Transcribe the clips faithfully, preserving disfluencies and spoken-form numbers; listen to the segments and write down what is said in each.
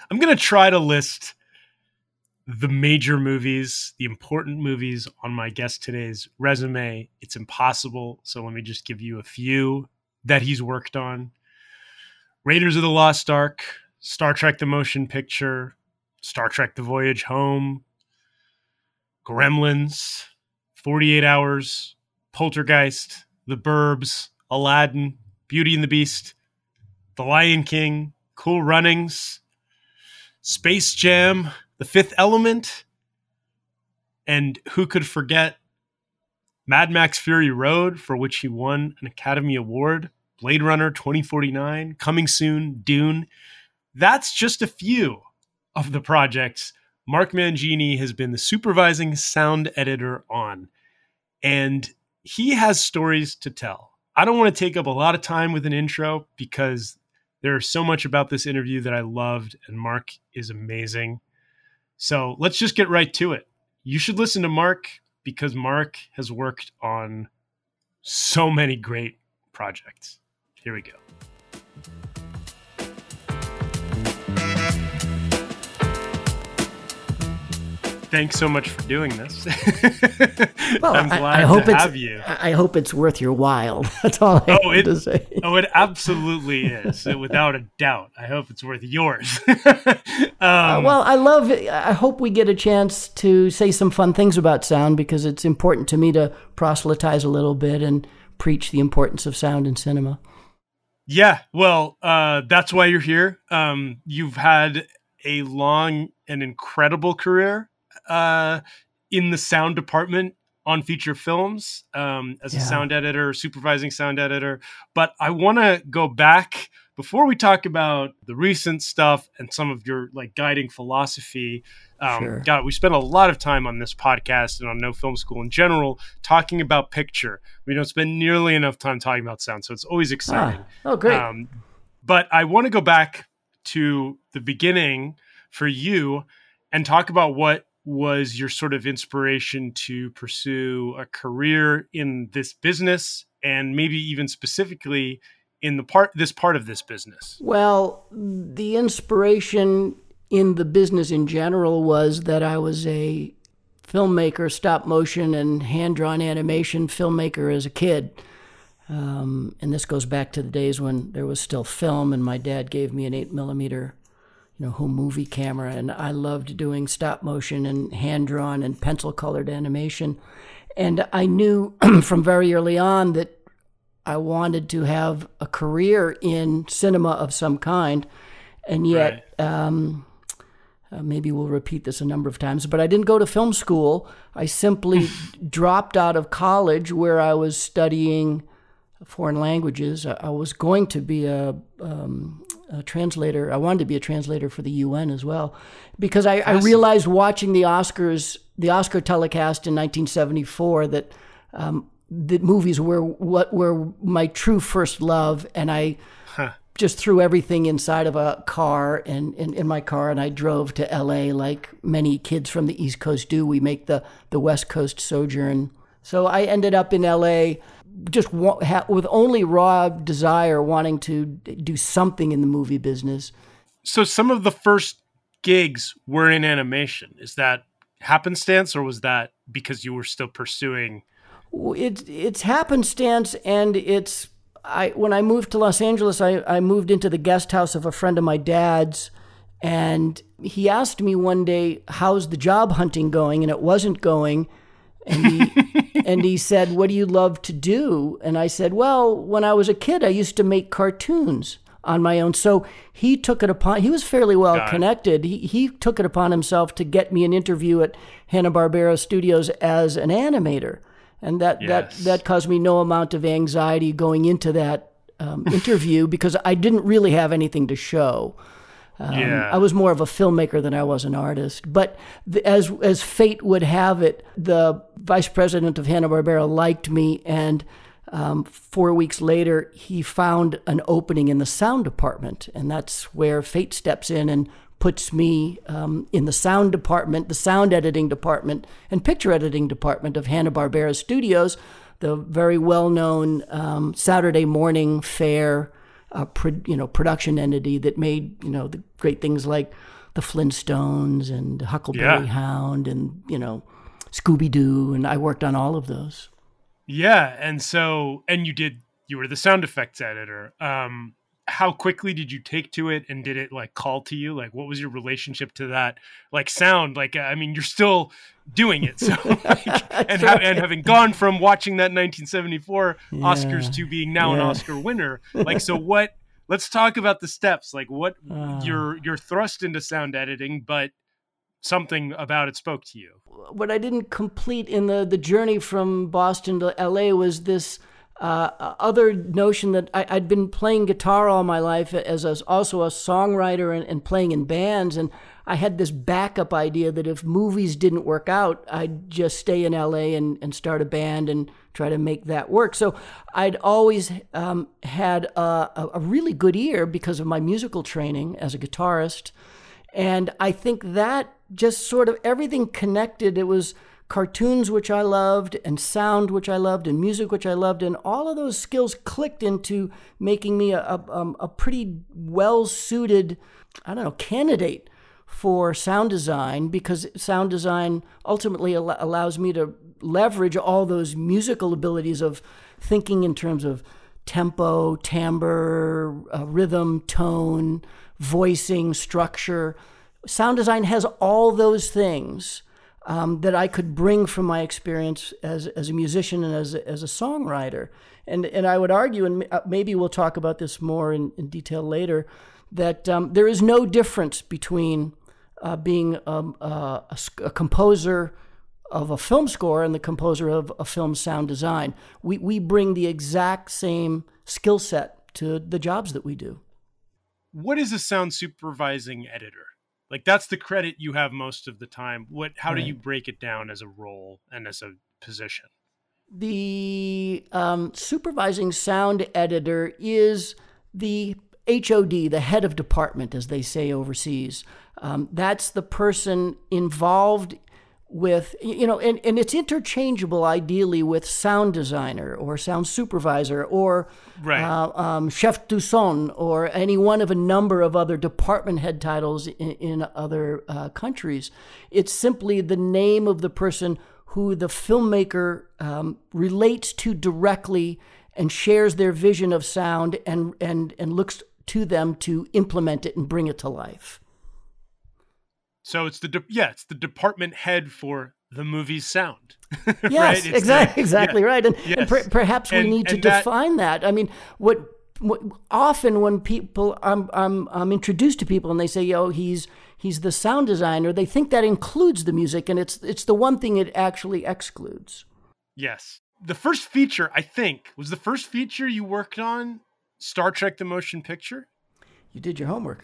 I'm going to try to list the major movies, the important movies on my guest today's resume. It's impossible. So let me just give you a few that he's worked on. Raiders of the Lost Ark, Star Trek the Motion Picture, Star Trek The Voyage Home, Gremlins, forty-eight hours, Poltergeist, The Burbs, Aladdin, Beauty and the Beast, The Lion King, Cool Runnings, Space Jam, The Fifth Element, and who could forget Mad Max Fury Road, for which he won an Academy Award, Blade Runner twenty forty-nine, coming soon, Dune. That's just a few of the projects Mark Mangini has been the supervising sound editor on. And he has stories to tell. I don't want to take up a lot of time with an intro because there's so much about this interview that I loved, and Mark is amazing. So let's just get right to it. You should listen to Mark because Mark has worked on so many great projects. Here we go. Thanks so much for doing this. Well, I'm glad I, I hope to it's, have you. I hope it's worth your while. That's all I oh, have it, to say. Oh, it absolutely is, without a doubt. I hope it's worth yours. um, uh, well, I love it. I hope we get a chance to say some fun things about sound because it's important to me to proselytize a little bit and preach the importance of sound in cinema. Yeah, well, uh, that's why you're here. Um, you've had a long and incredible career uh, in the sound department on feature films um, as Yeah. a sound editor, supervising sound editor. But I want to go back before we talk about the recent stuff and some of your like guiding philosophy. Um, Sure. God, we spend a lot of time on this podcast and on No Film School in general talking about picture. We don't spend nearly enough time talking about sound, so it's always exciting. Ah, oh, great. Um, but I want to go back to the beginning for you and talk about what was your sort of inspiration to pursue a career in this business and maybe even specifically in the part this part of this business. Well, the inspiration in the business in general was that I was a filmmaker, stop motion and hand-drawn animation filmmaker as a kid. Um, and this goes back to the days when there was still film and my dad gave me an eight millimeter you know, home movie camera, and I loved doing stop motion and hand-drawn and pencil-colored animation. And I knew from very early on that I wanted to have a career in cinema of some kind, and yet Right. um, uh, maybe we'll repeat this a number of times, but I didn't go to film school. I simply dropped out of college where I was studying foreign languages. I, I was going to be a... Um, A translator. I wanted to be a translator for the U N as well, because I, I realized watching the Oscars, the Oscar telecast in nineteen seventy-four, that um, that movies were what were my true first love, and I Huh. just threw everything inside of a car and in, in my car, and I drove to L A like many kids from the East Coast do. We make the the West Coast sojourn. So I ended up in L A just wa- ha- with only raw desire, wanting to do something in the movie business. So some of the first gigs were in animation. Is that happenstance, or was that because you were still pursuing? It's it's happenstance, and it's I when I moved to Los Angeles, I, I moved into the guest house of a friend of my dad's, and he asked me one day, "How's the job hunting going?" And it wasn't going. And he, and he said, "What do you love to do?" And I said, "Well, when I was a kid, I used to make cartoons on my own." So he took it upon, he was fairly well Got it. connected. He, he took it upon himself to get me an interview at Hanna-Barbera Studios as an animator. And that, Yes. that, that caused me no amount of anxiety going into that um, interview because I didn't really have anything to show. Um, Yeah. I was more of a filmmaker than I was an artist. But the, as as fate would have it, the vice president of Hanna-Barbera liked me, and um, four weeks later, he found an opening in the sound department, and that's where fate steps in and puts me um, in the sound department, the sound editing department, and picture editing department of Hanna-Barbera Studios, the very well-known um, Saturday morning fare, uh, pro, you know, production entity that made, you know, the great things like the Flintstones and Huckleberry Yeah. Hound and, you know, Scooby-Doo, and I worked on all of those. Yeah, and so and you did you were the sound effects editor. Um, how quickly did you take to it, and did it like call to you? Like, what was your relationship to that? Like sound, like I mean, you're still doing it, so like, and ha- and having gone from watching that nineteen seventy-four Yeah. Oscars to being now an Yeah. Oscar winner, like so what? Let's talk about the steps. Like, what Uh. you're you're thrust into sound editing, but something about it spoke to you. What I didn't complete in the, the journey from Boston to L A was this uh, other notion that I, I'd been playing guitar all my life as a, also a songwriter and, and playing in bands. And I had this backup idea that if movies didn't work out, I'd just stay in L A and, and start a band and try to make that work. So I'd always um, had a, a really good ear because of my musical training as a guitarist. And I think that just sort of everything connected. It was cartoons, which I loved, and sound, which I loved, and music, which I loved. And all of those skills clicked into making me a, a, um, a pretty well-suited, I don't know, candidate for sound design, because sound design ultimately al- allows me to leverage all those musical abilities of thinking in terms of tempo, timbre, uh, rhythm, tone, voicing, structure. Sound design has all those things um, that I could bring from my experience as as a musician and as a, as a songwriter. And and I would argue, and maybe we'll talk about this more in, in detail later, that um, there is no difference between uh, being um, uh, a, a composer of a film score and the composer of a film sound design. We we bring the exact same skill set to the jobs that we do. What is a sound supervising editor? Like, that's the credit you have most of the time. What? How do Right. you break it down as a role and as a position? The um, supervising sound editor is the H O D, the head of department, as they say overseas. Um, that's the person involved with, you know, and, and it's interchangeable ideally with sound designer or sound supervisor or Right. uh, um, chef du son or any one of a number of other department head titles in, in other uh, countries. It's simply the name of the person who the filmmaker um, relates to directly and shares their vision of sound and, and, and looks to them to implement it and bring it to life. So it's the de- yeah, it's the department head for the movie's sound. Yes, Right? It's exactly, the- exactly yeah. right. And, Yes. and per- perhaps we And- need to and that- define that. I mean, what, what often when people I'm, I'm I'm introduced to people and they say, "Yo, he's he's the sound designer," they think that includes the music, and it's it's the one thing it actually excludes. Yes. The first feature, I think, was the first feature you worked on Star Trek: The Motion Picture. You did your homework.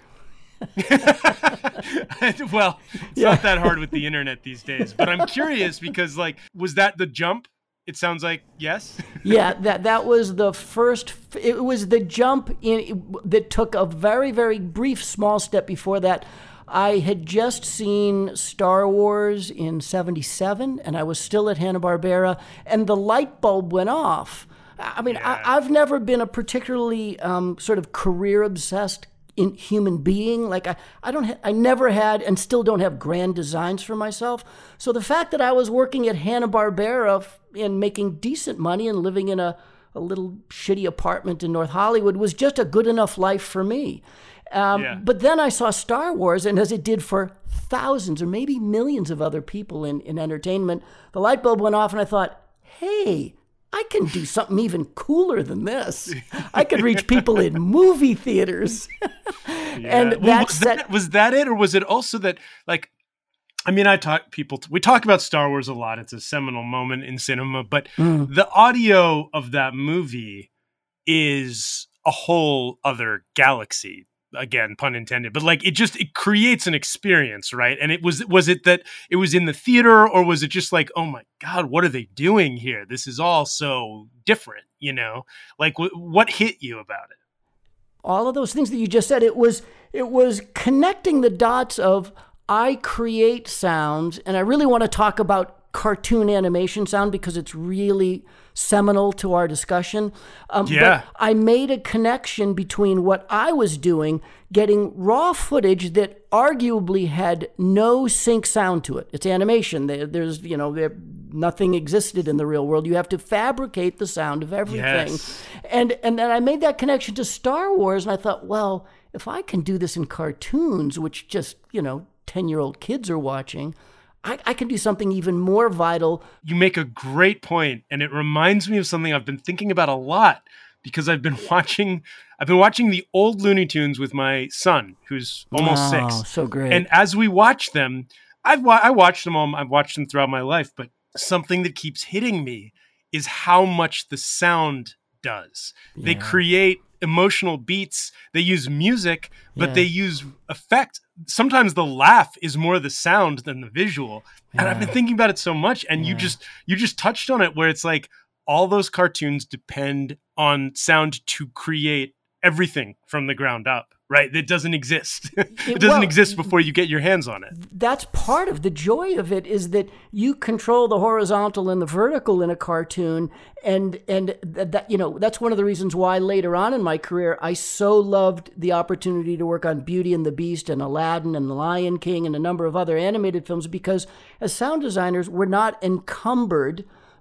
Well, it's Yeah. not that hard with the internet these days, but I'm curious because, like, was that the jump? It sounds like yes. Yeah, that that was the first. It was the jump in that took a very very brief small step before that. I had just seen Star Wars in seventy-seven, and I was still at Hanna-Barbera, and the light bulb went off. I mean, Yeah. I, I've never been a particularly um, sort of career obsessed in human being. Like I, I don't, ha- I never had, and still don't have grand designs for myself. So the fact that I was working at Hanna-Barbera f- and making decent money and living in a, a little shitty apartment in North Hollywood was just a good enough life for me. Um, Yeah. But then I saw Star Wars, and as it did for thousands or maybe millions of other people in, in entertainment, the light bulb went off, and I thought, hey, I can do something even cooler than this. I could reach people in movie theaters. And Well, that was set, that was that it, or was it also that, like, I mean, I talk people. We talk about Star Wars a lot. It's a seminal moment in cinema, but Mm. the audio of that movie is a whole other galaxy. Again, pun intended. But like, it just it creates an experience, right? And it was was it that it was in the theater, or was it just like, oh my god, what are they doing here? This is all so different, you know? Like, w- what hit you about it? all of those things that you just said, it was it was connecting the dots of I create sounds, and I really want to talk about cartoon animation sound because it's really seminal to our discussion. Um, yeah. But I made a connection between what I was doing, getting raw footage that arguably had no sync sound to it. It's animation. There, there's, you know, there, nothing existed in the real world. You have to fabricate the sound of everything. Yes. And, and then I made that connection to Star Wars, and I thought, well, if I can do this in cartoons, which just, you know, ten-year-old kids are watching, I, I can do something even more vital. You make a great point, and it reminds me of something I've been thinking about a lot because I've been watching I've been watching the old Looney Tunes with my son, who's almost wow, six. So great. And as we watch them, I've wa- I watched them all. I've watched them throughout my life, but something that keeps hitting me is how much the sound does. Yeah. They create emotional beats. They use music, but yeah. they use effect. Sometimes the laugh is more the sound than the visual. Yeah. And I've been thinking about it so much. And yeah. you just you just touched on it, where it's like all those cartoons depend on sound to create everything from the ground up, right? That doesn't exist. it, it doesn't well, exist before you get your hands on it. That's part of the joy of it, is that you control the horizontal and the vertical in a cartoon. And, and that, you know, that's one of the reasons why later on in my career, I so loved the opportunity to work on Beauty and the Beast and Aladdin and The Lion King and a number of other animated films, because as sound designers, we're not encumbered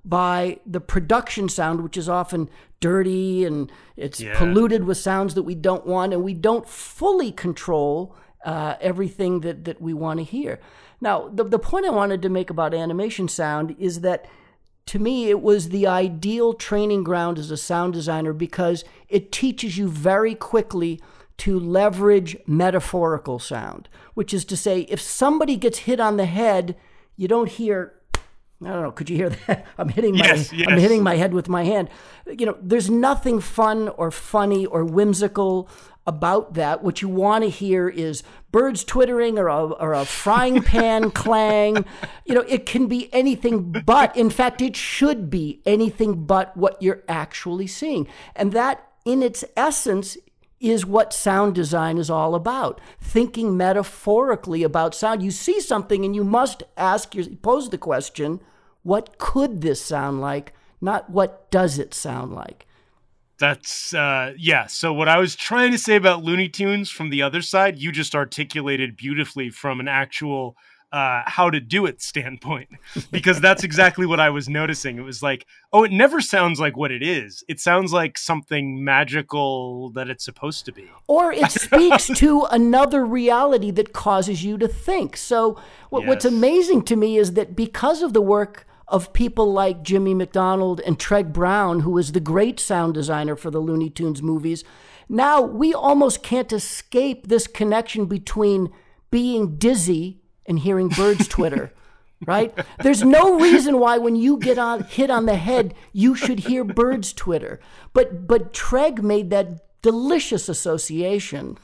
by the production sound, which is often dirty and it's yeah. polluted with sounds that we don't want, and we don't fully control uh, everything that, that we want to hear. Now, the, the point I wanted to make about animation sound is that, to me, it was the ideal training ground as a sound designer, because it teaches you very quickly to leverage metaphorical sound, which is to say, if somebody gets hit on the head, you don't hear, I don't know, could you hear that? I'm hitting my yes, yes. I'm hitting my head with my hand. You know, there's nothing fun or funny or whimsical about that. What you want to hear is birds twittering or a, or a frying pan clang. You know, it can be anything but, in fact, it should be anything but what you're actually seeing. And that, in its essence, is what sound design is all about. Thinking metaphorically about sound. You see something and you must ask, your, pose the question, what could this sound like? Not what does it sound like? That's, uh, yeah. So what I was trying to say about Looney Tunes from the other side, you just articulated beautifully from an actual uh, how to do it standpoint, because that's exactly what I was noticing. It was like, oh, it never sounds like what it is. It sounds like something magical that it's supposed to be. Or it speaks to another reality that causes you to think. So what, yes. what's amazing to me is that because of the work of people like Jimmy McDonald and Treg Brown, who is the great sound designer for the Looney Tunes movies, now we almost can't escape this connection between being dizzy and hearing birds twitter, right? There's no reason why when you get on hit on the head, you should hear birds twitter. But but Treg made that delicious association.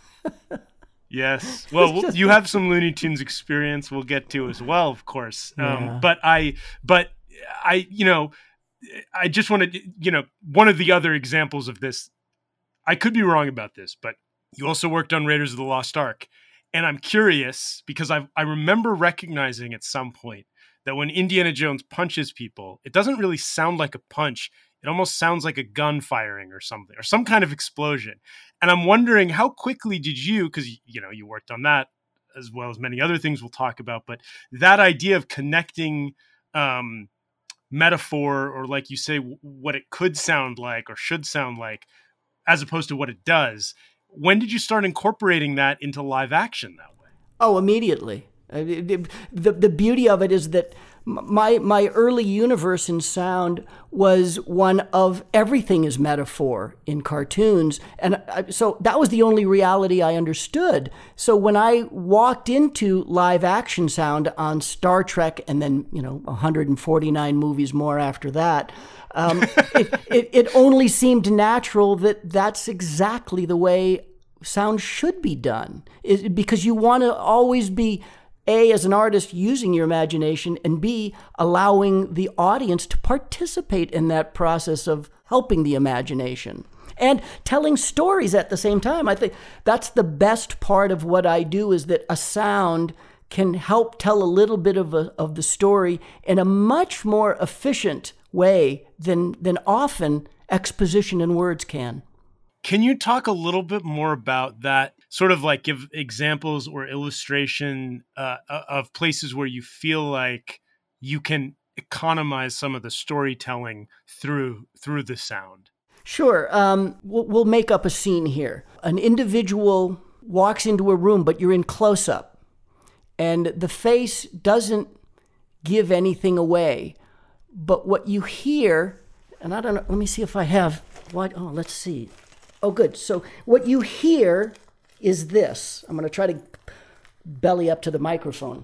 Yes. Well, just, you have some Looney Tunes experience we'll get to as well, of course. Um, yeah. But I, but I, you know, I just want to, you know, one of the other examples of this, I could be wrong about this, but you also worked on Raiders of the Lost Ark. And I'm curious because I I remember recognizing at some point that when Indiana Jones punches people, it doesn't really sound like a punch. It almost sounds like a gun firing or something, or some kind of explosion. And I'm wondering, how quickly did you, because, you know, you worked on that as well as many other things we'll talk about, but that idea of connecting um, metaphor, or like you say, w- what it could sound like or should sound like, as opposed to what it does. When did you start incorporating that into live action that way? Oh, immediately. The, the beauty of it is that my my early universe in sound was one of everything is metaphor in cartoons. And I, so that was the only reality I understood. So when I walked into live action sound on Star Trek, and then, you know, one hundred forty-nine movies more after that, um, it, it, it only seemed natural that that's exactly the way sound should be done. It, because you want to always be, A, as an artist, using your imagination, and B, allowing the audience to participate in that process of helping the imagination and telling stories at the same time. I think that's the best part of what I do, is that a sound can help tell a little bit of a, of the story in a much more efficient way than than often exposition in words can. Can you talk a little bit more about that? Sort of like give examples or illustration uh, of places where you feel like you can economize some of the storytelling through through the sound. Sure. Um, we'll, we'll make up a scene here. An individual walks into a room, but you're in close-up, and the face doesn't give anything away. But what you hear, and I don't know, let me see if I have, what, oh, let's see. Oh, good. So what you hear is this. I'm going to try to belly up to the microphone.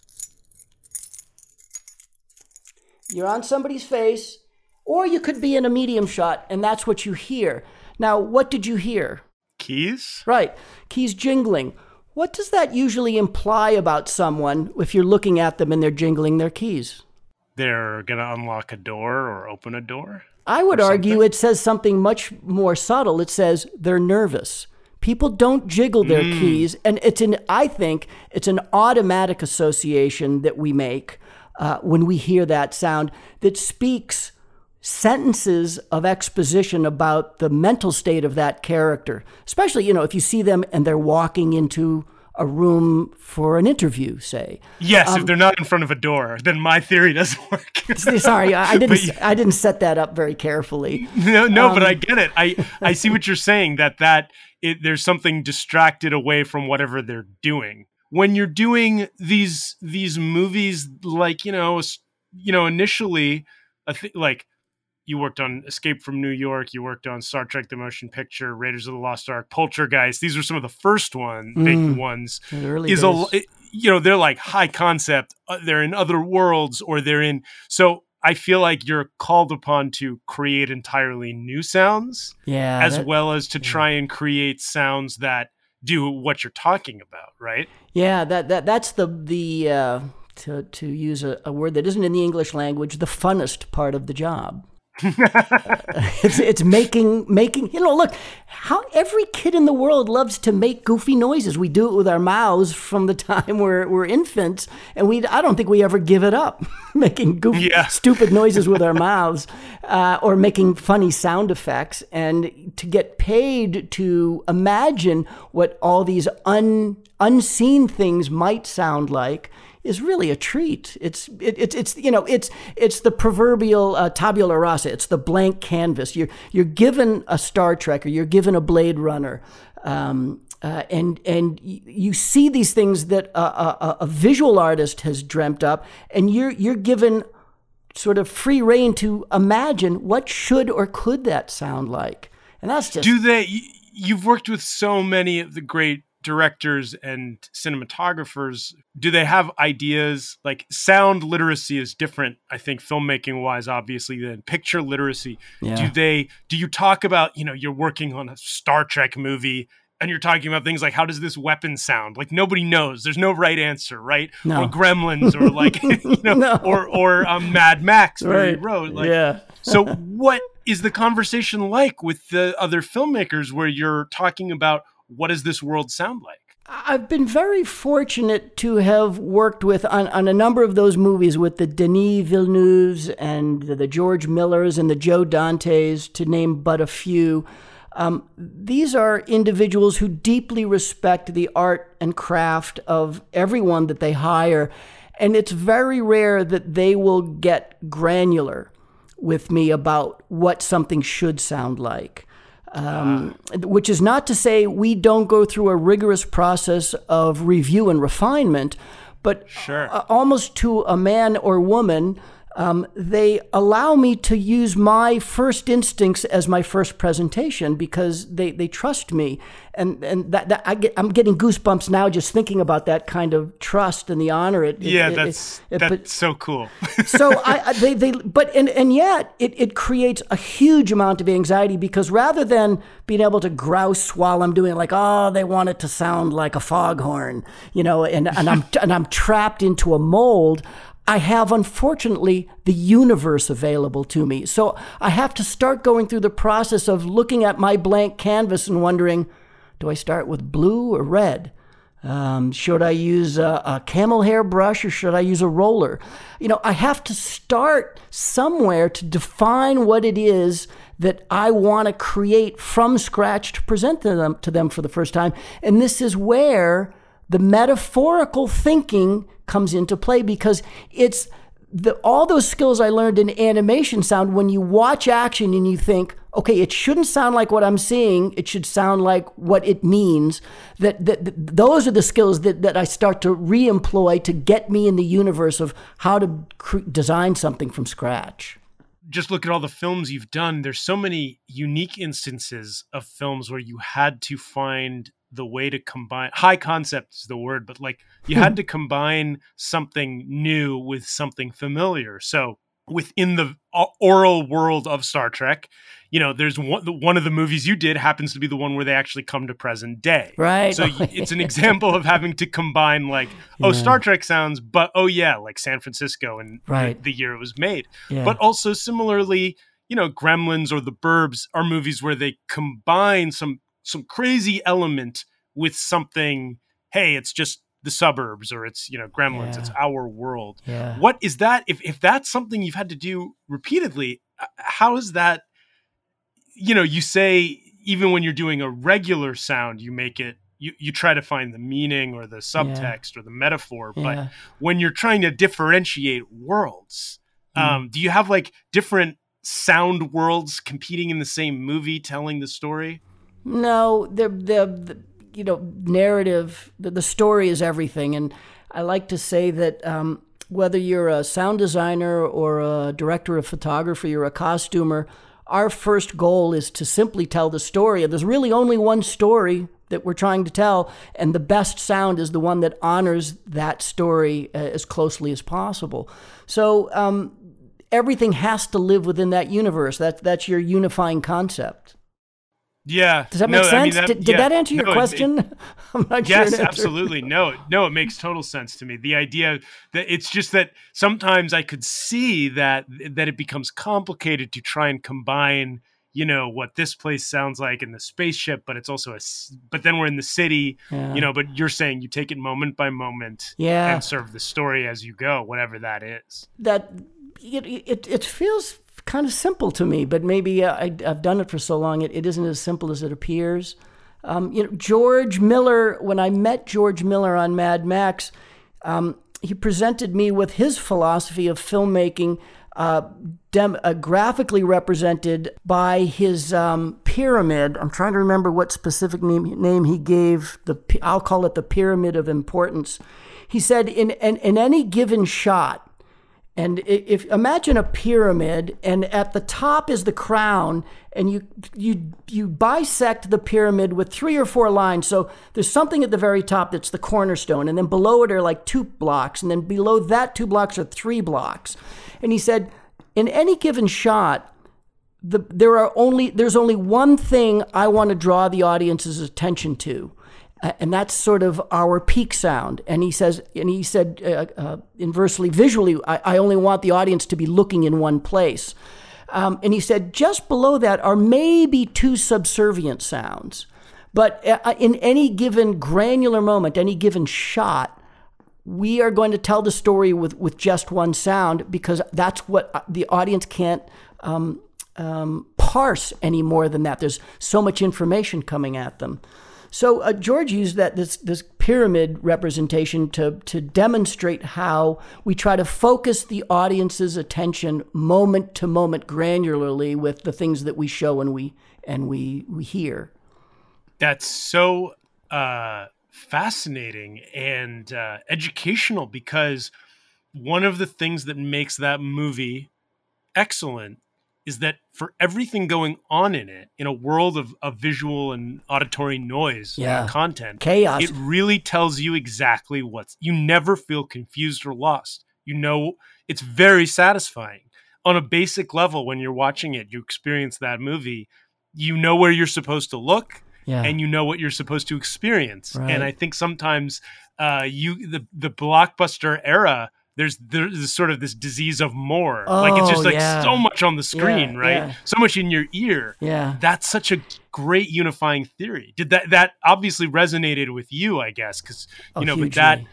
You're on somebody's face, or you could be in a medium shot, and that's what you hear. Now, what did you hear? Keys? Right. Keys jingling. What does that usually imply about someone if you're looking at them and they're jingling their keys? They're going to unlock a door or open a door? I would argue it says something much more subtle. It says they're nervous. People don't jiggle their mm. keys, and it's an, I think it's an automatic association that we make uh, when we hear that sound that speaks sentences of exposition about the mental state of that character. Especially, you know, if you see them and they're walking into a room for an interview, say. Yes, um, if they're not in front of a door, then my theory doesn't work. Sorry, I didn't. You, I didn't set that up very carefully. No, no, um, but I get it. I I see what you're saying. That that it, there's something distracted away from whatever they're doing when you're doing these these movies. Like you know, you know, initially, I think like. You worked on Escape from New York. You worked on Star Trek: The Motion Picture, Raiders of the Lost Ark, Poltergeist. These are some of the first one, mm, big ones. In the early is days. a, you know, they're like high concept. They're in other worlds, or they're in. So I feel like you're called upon to create entirely new sounds, yeah, as that, well as to yeah. try and create sounds that do what you're talking about, right? Yeah, that that that's the the uh, to to use a, a word that isn't in the English language, the funnest part of the job. it's it's making making you know look how every kid in the world loves to make goofy noises. We do it with our mouths from the time we're we're infants, and we I don't think we ever give it up making goofy yeah. stupid noises with our mouths uh, or making funny sound effects. And to get paid to imagine what all these un, unseen things might sound like is really a treat. It's it, it's it's you know it's it's the proverbial uh, tabula rasa. It's the blank canvas. You're you're given a Star Trek or you're given a Blade Runner, um, uh, and and you see these things that a, a, a visual artist has dreamt up, and you're you're given sort of free rein to imagine what should or could that sound like. And that's just do they. You've worked with so many of the great directors and cinematographers. Do they have ideas? Like sound literacy is different, I think, filmmaking wise, obviously, than picture literacy. Yeah. Do they, do you talk about, you know, you're working on a Star Trek movie and you're talking about things like, how does this weapon sound? Like nobody knows. There's no right answer, right? No. Or Gremlins or like, you know, no. or, or um, Mad Max, where right. you wrote. Like, yeah. So what is the conversation like with the other filmmakers where you're talking about what does this world sound like? I've been very fortunate to have worked with on, on a number of those movies with the Denis Villeneuves and the, the George Millers and the Joe Dantes, to name but a few. Um, these are individuals who deeply respect the art and craft of everyone that they hire. And it's very rare that they will get granular with me about what something should sound like. Um, uh. Which is not to say we don't go through a rigorous process of review and refinement, but sure. uh, almost to a man or woman, um, they allow me to use my first instincts as my first presentation because they, they trust me. And and that, that I get, I'm getting goosebumps now just thinking about that kind of trust and the honor. It, yeah, it, that's it, it, that's but, so cool. so I, I they they but and and yet it, it creates a huge amount of anxiety because rather than being able to grouse while I'm doing like, oh, they want it to sound like a foghorn, you know, and and I'm and I'm trapped into a mold. I have, unfortunately, the universe available to me. So I have to start going through the process of looking at my blank canvas and wondering, do I start with blue or red? Um, should I use a, a camel hair brush or should I use a roller? You know, I have to start somewhere to define what it is that I want to create from scratch to present to them, to them for the first time. And this is where the metaphorical thinking comes into play, because it's the, all those skills I learned in animation sound, when you watch action and you think, okay, it shouldn't sound like what I'm seeing, it should sound like what it means. That, that, that those are the skills that, that I start to re-employ to get me in the universe of how to cre- design something from scratch. Just look at all the films you've done. There's so many unique instances of films where you had to find the way to combine, high concept is the word, but like you had to combine something new with something familiar. So within the oral world of Star Trek, you know, there's one, one of the movies you did happens to be the one where they actually come to present day. Right. So it's an example of having to combine like, oh, yeah. Star Trek sounds, but oh yeah, like San Francisco and right. the, the year it was made. Yeah. But also similarly, you know, Gremlins or The Burbs are movies where they combine some some crazy element with something, hey, it's just the suburbs, or it's, you know, Gremlins, yeah. it's our world. Yeah. What is that? If if that's something you've had to do repeatedly, how is that, you know, you say even when you're doing a regular sound, you make it, you, you try to find the meaning or the subtext yeah. or the metaphor. Yeah. But when you're trying to differentiate worlds, mm. um, do you have like different sound worlds competing in the same movie telling the story? No, the the, the you know narrative, the, the story is everything, and I like to say that um, whether you're a sound designer or a director of photography or a costumer, our first goal is to simply tell the story. And there's really only one story that we're trying to tell, and the best sound is the one that honors that story uh, as closely as possible. So um, everything has to live within that universe. That's that's your unifying concept. Yeah. Does that no, make sense? I mean, that, did, did yeah. that answer your no, question? It, it, I'm not yes, sure. Yes, absolutely. No, no, it makes total sense to me. The idea that it's just that sometimes I could see that that it becomes complicated to try and combine, you know, what this place sounds like in the spaceship, but it's also a, but then we're in the city, yeah. you know, but you're saying you take it moment by moment yeah. and serve the story as you go, whatever that is. That it it, it feels kind of simple to me, but maybe uh, I, I've done it for so long, it, it isn't as simple as it appears. Um, you know, George Miller, when I met George Miller on Mad Max, um, he presented me with his philosophy of filmmaking, uh, dem- uh, graphically represented by his um, pyramid. I'm trying to remember what specific name, name he gave. The I'll call it the pyramid of importance. He said, in, in, in any given shot, and if imagine a pyramid, and at the top is the crown, and you you you bisect the pyramid with three or four lines. So there's something at the very top that's the cornerstone, and then below it are like two blocks, and then below that two blocks are three blocks. And he said, in any given shot, the there are only there's only one thing I want to draw the audience's attention to. Uh, and that's sort of our peak sound. And he says, and he said, uh, uh, inversely, visually, I, I only want the audience to be looking in one place. Um, and he said, just below that are maybe two subservient sounds. But uh, in any given granular moment, any given shot, we are going to tell the story with, with just one sound, because that's what the audience can't um, um, parse any more than that. There's so much information coming at them. So uh, George used that this this pyramid representation to to demonstrate how we try to focus the audience's attention moment to moment granularly with the things that we show and we and we we hear. That's so uh, fascinating and uh, educational, because one of the things that makes that movie excellent is that for everything going on in it, in a world of, of visual and auditory noise yeah. and content, chaos, it really tells you exactly what's, you never feel confused or lost. You know, it's very satisfying. On a basic level, when you're watching it, you experience that movie, you know where you're supposed to look, yeah. and you know what you're supposed to experience. Right. And I think sometimes uh, you the, the blockbuster era there's there's sort of this disease of more. Oh, like it's just like yeah. so much on the screen, Yeah, right? yeah. So much in your ear. Yeah. That's such a great unifying theory. Did that that obviously resonated with you, I guess, because you Oh, know, but hugely. that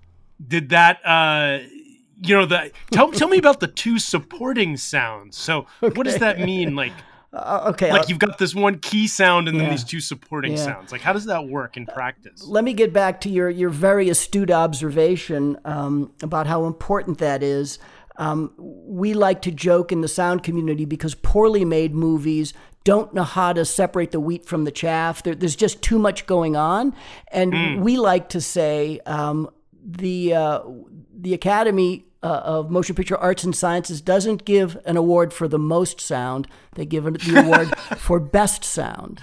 did that uh you know the tell tell me about the two supporting sounds. So what does that mean? Like Uh, okay. like I'll- you've got this one key sound and then Yeah. these two supporting Yeah. sounds. Like how does that work in practice? Let me get back to your, your very astute observation um, about how important that is. Um, we like to joke in the sound community because poorly made movies don't know how to separate the wheat from the chaff. There, there's just too much going on. And we like to say um, the, uh, the Academy uh, of Motion Picture Arts and Sciences doesn't give an award for the most sound. They give it the award for best sound.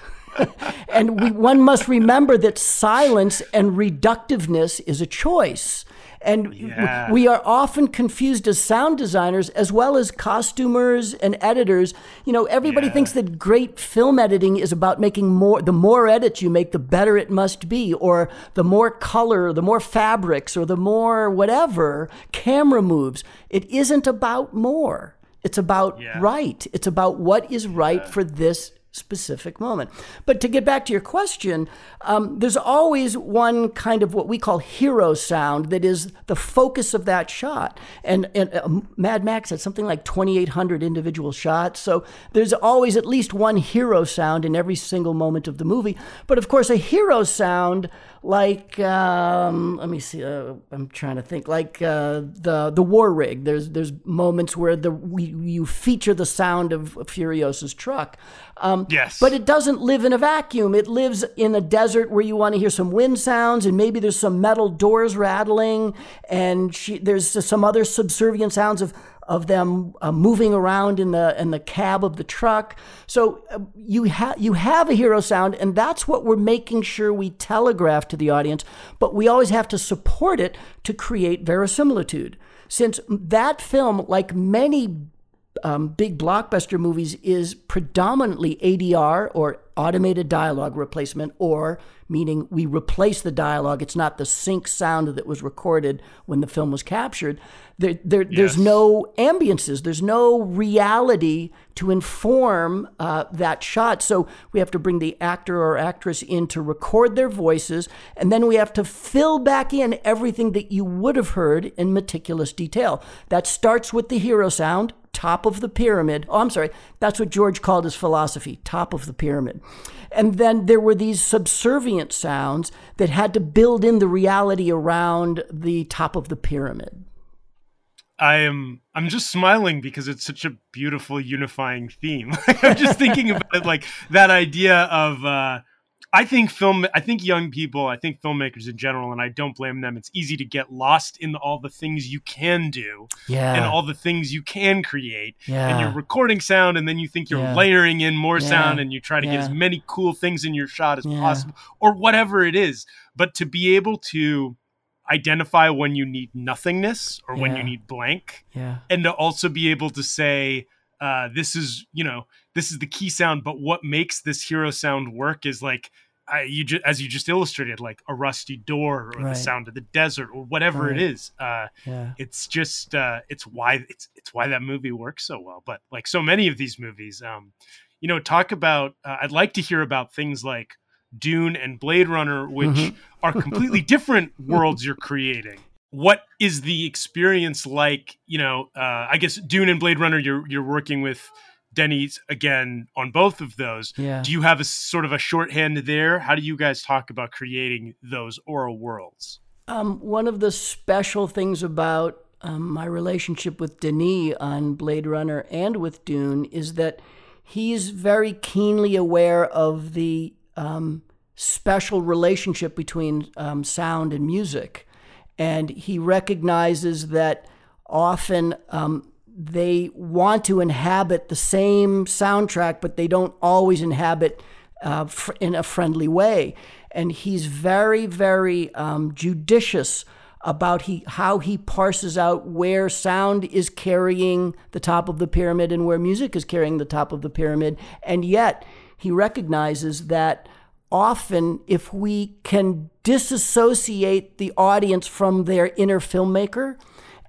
And we, one must remember that silence and reductiveness is a choice. And Yeah. we are often confused as sound designers as well as costumers and editors. You know, everybody Yeah. thinks that great film editing is about making more, the more edits you make, the better it must be, or the more color, the more fabrics, or the more whatever camera moves. It isn't about more. It's about Yeah. right. It's about what is right for this specific moment. But to get back to your question, um, there's always one kind of what we call hero sound that is the focus of that shot. And, and uh, Mad Max had something like twenty-eight hundred individual shots. So there's always at least one hero sound in every single moment of the movie. But of course, a hero sound like, um, let me see, uh, I'm trying to think, like uh, the the War Rig. There's there's moments where the we, you feature the sound of Furiosa's truck. Um, Yes. But it doesn't live in a vacuum. It lives in a desert where you want to hear some wind sounds, and maybe there's some metal doors rattling, and she, there's some other subservient sounds of of them uh, moving around in the in the cab of the truck. So uh, you have you have a hero sound, and that's what we're making sure we telegraph to the audience. But we always have to support it to create verisimilitude, since that film, like many Um, big blockbuster movies, is predominantly A D R, or automated dialogue replacement, or meaning we replace the dialogue. It's not the sync sound that was recorded when the film was captured. There, there, There's Yes. no ambiances. There's no reality to inform uh, that shot. So we have to bring the actor or actress in to record their voices, and then we have to fill back in everything that you would have heard in meticulous detail. That starts with the hero sound, top of the pyramid. Oh, I'm sorry. That's what George called his philosophy, top of the pyramid. And then there were these subservient sounds that had to build in the reality around the top of the pyramid. I am I'm just smiling because it's such a beautiful unifying theme. I'm just thinking about it, like that idea of uh I think film I think young people, I think filmmakers in general, and I don't blame them, it's easy to get lost in all the things you can do Yeah. and all the things you can create. Yeah. And you're recording sound and then you think you're Yeah. layering in more Yeah. sound and you try to get Yeah. as many cool things in your shot as Yeah. possible, or whatever it is. But to be able to identify when you need nothingness or when Yeah. you need blank, Yeah. and to also be able to say, uh, this is, you know, this is the key sound, but what makes this hero sound work is like, I, you ju- as you just illustrated, like a rusty door or Right. the sound of the desert or whatever Right. it is. Uh, Yeah. it's just, uh, it's why it's, it's why that movie works so well. But like so many of these movies, um, you know, talk about, uh, I'd like to hear about things like Dune and Blade Runner, which Mhm. are completely different worlds you're creating. What is the experience like? You know, uh, I guess Dune and Blade Runner, you're you're working with Denis again on both of those. Yeah. Do you have a sort of a shorthand there? How do you guys talk about creating those oral worlds? Um, one of the special things about um, my relationship with Denis on Blade Runner and with Dune is that he's very keenly aware of the um, special relationship between um, sound and music. And he recognizes that often um, they want to inhabit the same soundtrack, but they don't always inhabit uh, fr- in a friendly way. And he's very, very um, judicious about he how he parses out where sound is carrying the top of the pyramid and where music is carrying the top of the pyramid. And yet he recognizes that often if we can disassociate the audience from their inner filmmaker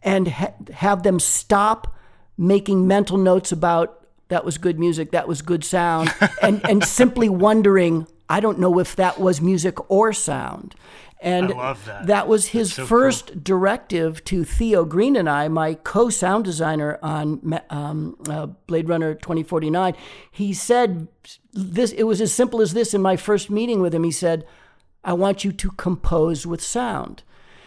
and ha- have them stop making mental notes about that was good music, that was good sound, and, and simply wondering, I don't know if that was music or sound. And I love that. that was his so first cool. directive to Theo Green and I, my co-sound designer on um, uh, Blade Runner twenty forty-nine. He said, "This. It was as simple as this in my first meeting with him. He said, I want you to compose with sound."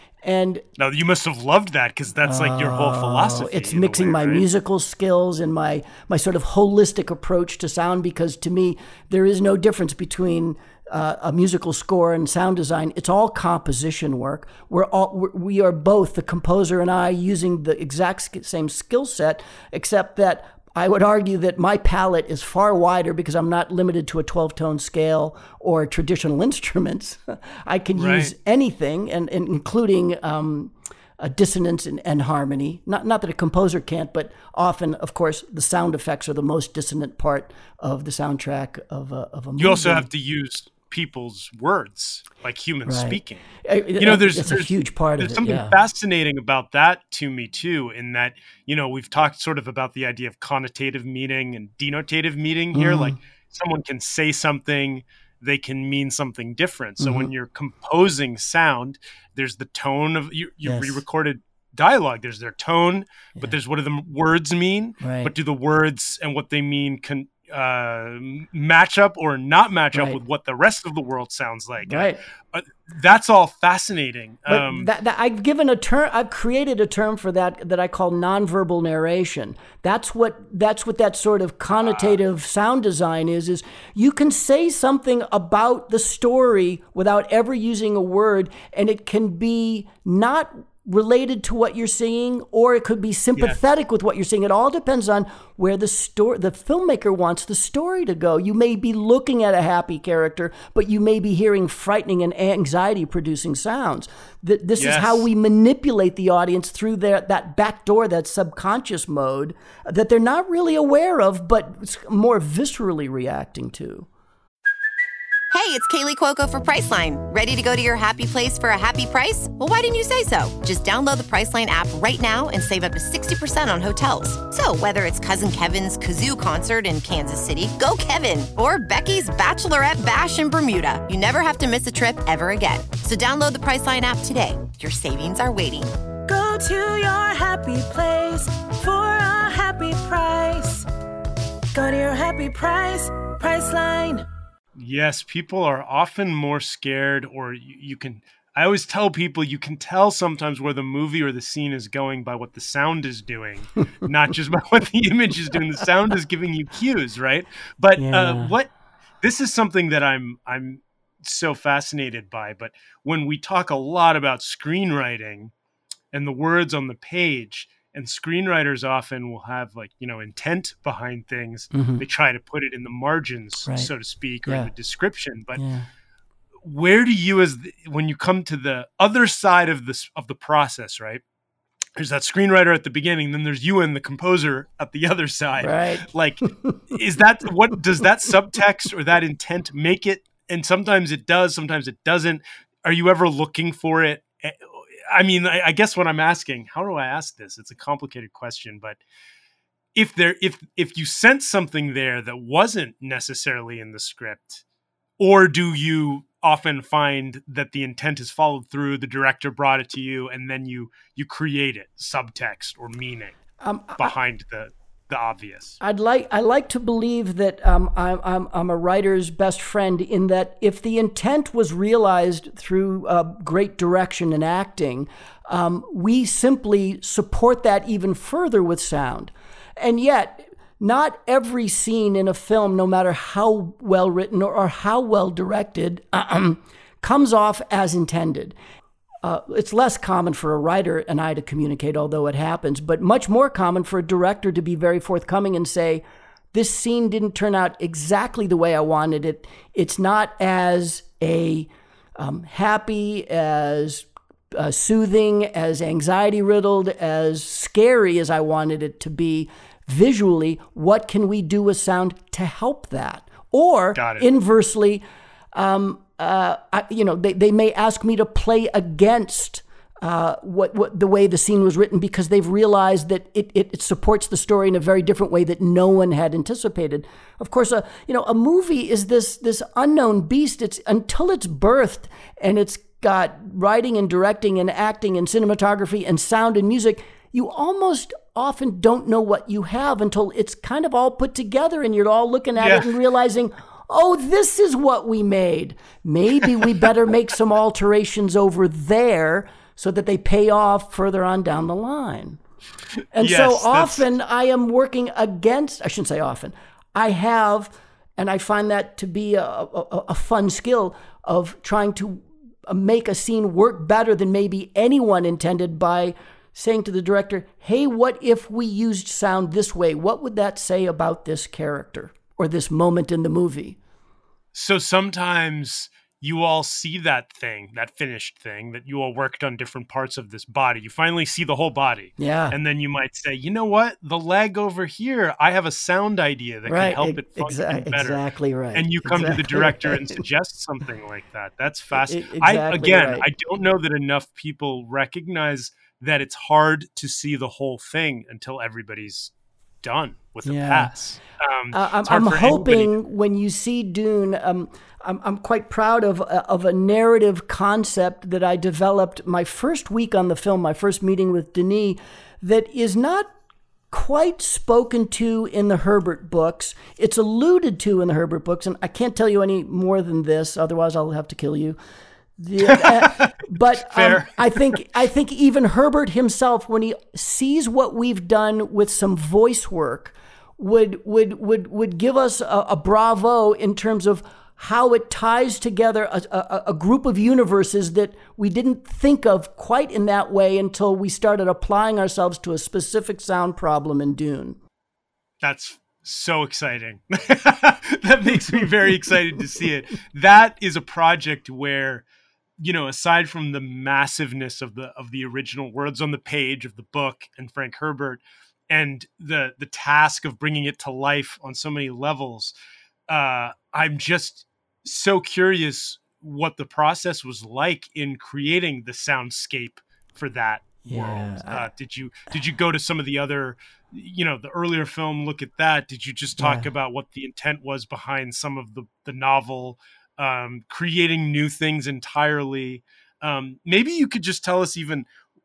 And now you must have loved that because that's like your whole philosophy. It's in a mixing way, my right? musical skills and my, my sort of holistic approach to sound, because to me, there is no difference between uh, a musical score and sound design. It's all composition work. We're all, we're, we are both, the composer and I, using the exact same skill set, except that I would argue that my palette is far wider because I'm not limited to a twelve-tone scale or traditional instruments. I can Right. use anything, and, and including um, a dissonance and, and harmony. Not not that a composer can't, but often, of course, the sound effects are the most dissonant part of the soundtrack of a, of a movie. You also have to use people's words, like humans Right. speaking. You You know, there's, it's there's a huge part of There's it. something Yeah. fascinating about that to me too, in that, you know, we've talked sort of about the idea of connotative meaning and denotative meaning here. Mhm. Like someone can say something, they can mean something different. So Mhm. when you're composing sound, there's the tone of you, you Yes. re-recorded dialogue. There's their tone, Yeah. but there's what do the words mean? Right. But do the words and what they mean can uh, match up or not match Right. up with what the rest of the world sounds like? Right. Uh, that's all fascinating. But Um, that, that I've given a term. I've created a term for that that I call nonverbal narration. That's what that's what that sort of connotative sound design is. Is you can say something about the story without ever using a word, and it can be not related to what you're seeing, or it could be sympathetic with what you're seeing. It all depends on where the story, the filmmaker wants the story to go. You may be looking at a happy character, but you may be hearing frightening and anxiety-producing sounds. Th- This Yes. is how we manipulate the audience through their, that back door, that subconscious mode that they're not really aware of, but it's more viscerally reacting to. Hey, it's Kaylee Cuoco for Priceline. Ready to go to your happy place for a happy price? Well, why didn't you say so? Just download the Priceline app right now and save up to sixty percent on hotels. So whether it's Cousin Kevin's Kazoo Concert in Kansas City, go Kevin, or Becky's Bachelorette Bash in Bermuda, you never have to miss a trip ever again. So download the Priceline app today. Your savings are waiting. Go to your happy place for a happy price. Go to your happy price, Priceline. Yes, people are often more scared, or you, you can. I always tell people you can tell sometimes where the movie or the scene is going by what the sound is doing, not just by what the image is doing. The sound is giving you cues, right? But Yeah. uh, what this is something that I'm I'm so fascinated by. But when we talk a lot about screenwriting and the words on the page, and screenwriters often will have, like, you know, intent behind things. Mhm. They try to put it in the margins, Right. so to speak, or Yeah. in the description. But Yeah. where do you, as the, when you come to the other side of this of the process, right? There's that screenwriter at the beginning, then there's you and the composer at the other side. Right. Like, is that what does that subtext or that intent make it? And sometimes it does, sometimes it doesn't. Are you ever looking for it? I mean, I, I guess what I'm asking, how do I ask this? It's a complicated question, but if there, if if you sense something there that wasn't necessarily in the script, or do you often find that the intent is followed through, the director brought it to you, and then you you create it, subtext or meaning Um, behind the the obvious? I'd like I like to believe that um, I'm, I'm I'm a writer's best friend, in that if the intent was realized through uh, great direction and acting, um, we simply support that even further with sound. And yet, not every scene in a film, no matter how well written or, or how well directed, comes off as intended. Uh, it's less common for a writer and I to communicate, although it happens, but much more common for a director to be very forthcoming and say, this scene didn't turn out exactly the way I wanted it. It's not as a um, happy, as uh, soothing, as anxiety-riddled, as scary as I wanted it to be visually. What can we do with sound to help that? Or Got it. inversely, um, Uh, I, you know, they, they may ask me to play against uh, what, what the way the scene was written, because they've realized that it, it, it supports the story in a very different way that no one had anticipated. Of course, a you know a movie is this this unknown beast. It's until it's birthed and it's got writing and directing and acting and cinematography and sound and music, you almost often don't know what you have until it's kind of all put together and you're all looking at Yeah. it and realizing, oh, this is what we made. Maybe we better make some alterations over there so that they pay off further on down the line. And Yes, so that's- often I am working against, I shouldn't say often, I have, and I find that to be a, a, a fun skill of trying to make a scene work better than maybe anyone intended by saying to the director, hey, what if we used sound this way? What would that say about this character or this moment in the movie? So sometimes you all see that thing, that finished thing, that you all worked on different parts of this body. You finally see the whole body. Yeah. And then you might say, you know what? The leg over here, I have a sound idea that Right. can help it Ex- function exa- better. exactly right. And you come to the Exactly director right. and suggest something like that. That's fascinating. E- I exactly again, right. I don't know that enough people recognize that it's hard to see the whole thing until everybody's done with a Yeah. pass. Um, Uh, I'm, it's hard I'm for anybody to- hoping when you see Dune, um, I'm, I'm quite proud of of a narrative concept that I developed my first week on the film, my first meeting with Denis, that is not quite spoken to in the Herbert books. It's alluded to in the Herbert books, and I can't tell you any more than this, otherwise I'll have to kill you. The, uh, but um, Fair. I think I think even Herbert himself, when he sees what we've done with some voice work, would would would would give us a, a bravo in terms of how it ties together a, a, a group of universes that we didn't think of quite in that way until we started applying ourselves to a specific sound problem in Dune. That's so exciting. That makes me very excited to see it. That is a project where, you know, aside from the massiveness of the of the original words on the page of the book and Frank Herbert, and the the task of bringing it to life on so many levels, uh, I'm just so curious what the process was like in creating the soundscape for that Yeah, world. I- Uh, did you did you go to some of the other, you know, the earlier film, look at that? Did you just talk Yeah. about what the intent was behind some of the the novel, um, creating new things entirely? Um, maybe you could just tell us even,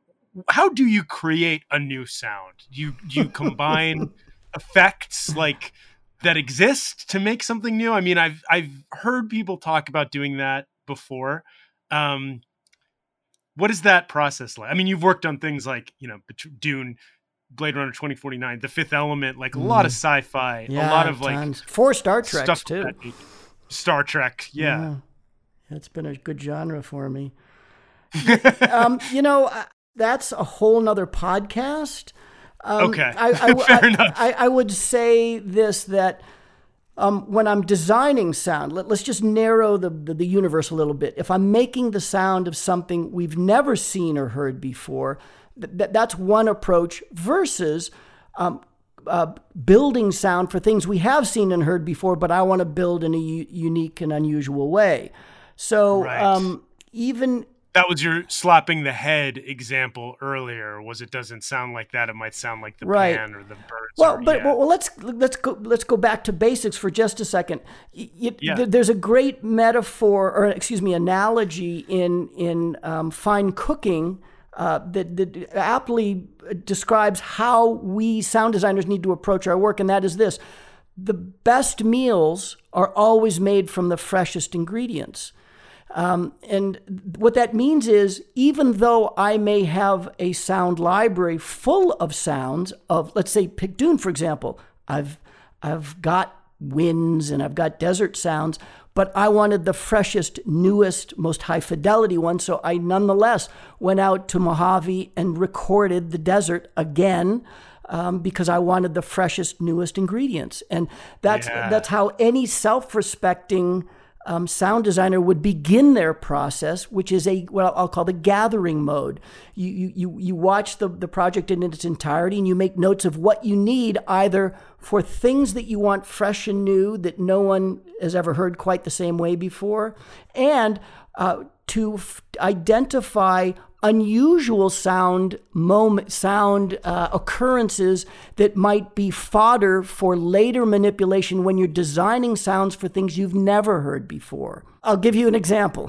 how do you create a new sound? Do you do you combine effects like that exist to make something new? I mean, I've I've heard people talk about doing that before. Um, what is that process like? I mean, you've worked on things like, you know, Bet- Dune, Blade Runner twenty forty-nine, The Fifth Element, like a lot of sci-fi, Yeah, a lot of like tons. Four Star Treks stuff too. that- Star Trek, yeah. Yeah. It's been a good genre for me. um, you know, uh, that's a whole nother podcast. Um, Okay. I, I, Fair I, enough. I, I would say this, that um, when I'm designing sound, let, let's just narrow the, the, the universe a little bit. If I'm making the sound of something we've never seen or heard before, th- th- that's one approach versus um, uh, building sound for things we have seen and heard before, but I want to build in a u- unique and unusual way. So Right. um, even That was your slapping the head example earlier. Was it doesn't sound like that? It might sound like the Right. pan or the birds. well, or, but yeah. well, let's let's go let's go back to basics for just a second. Y- y- Yeah. th- There's a great metaphor, or excuse me, analogy in in um, fine cooking uh, that that aptly describes how we sound designers need to approach our work, and that is this: the best meals are always made from the freshest ingredients. Um, and what that means is, even though I may have a sound library full of sounds of, let's say, pick Dune, for example, I've I've got winds and I've got desert sounds, but I wanted the freshest, newest, most high fidelity one. So I nonetheless went out to Mojave and recorded the desert again. Um, because I wanted the freshest, newest ingredients, and that's Yeah. that's how any self-respecting Um, sound designer would begin their process, which is a what I'll call the gathering mode. You you you, you watch the, the project in its entirety, and you make notes of what you need, either for things that you want fresh and new that no one has ever heard quite the same way before, and uh, to f- identify unusual sound moment, sound uh, occurrences that might be fodder for later manipulation when you're designing sounds for things you've never heard before. I'll give you an example.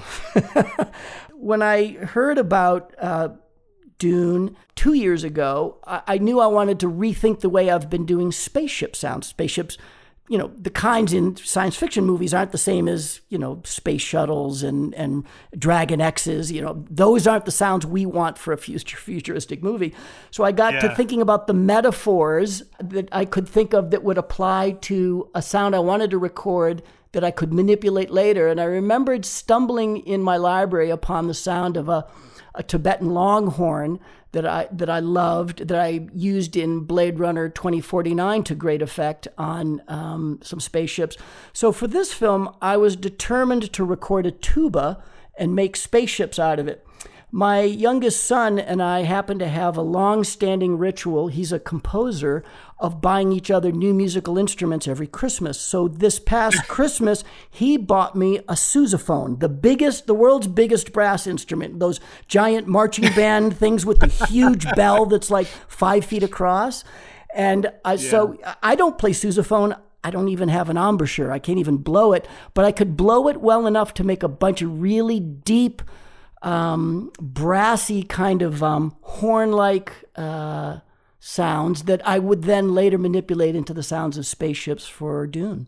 When I heard about uh, Dune two years ago, I-, I knew I wanted to rethink the way I've been doing spaceship sounds. Spaceships, you know, the kinds in science fiction movies aren't the same as, you know, space shuttles and, and Dragon X's. You know, those aren't the sounds we want for a future futuristic movie. So I got yeah. to thinking about the metaphors that I could think of that would apply to a sound I wanted to record that I could manipulate later. And I remembered stumbling in my library upon the sound of a, a Tibetan longhorn that I that I loved, that I used in Blade Runner twenty forty-nine to great effect on um, some spaceships. So for this film, I was determined to record a tuba and make spaceships out of it. My youngest son and I happen to have a long-standing ritual. He's a composer, of buying each other new musical instruments every Christmas. So this past Christmas, he bought me a sousaphone, the biggest, the world's biggest brass instrument, those giant marching band things with the huge bell that's like five feet across. And I, yeah. so I don't play sousaphone. I don't even have an embouchure. I can't even blow it, but I could blow it well enough to make a bunch of really deep, um, brassy kind of um, horn-like uh, sounds that I would then later manipulate into the sounds of spaceships for Dune.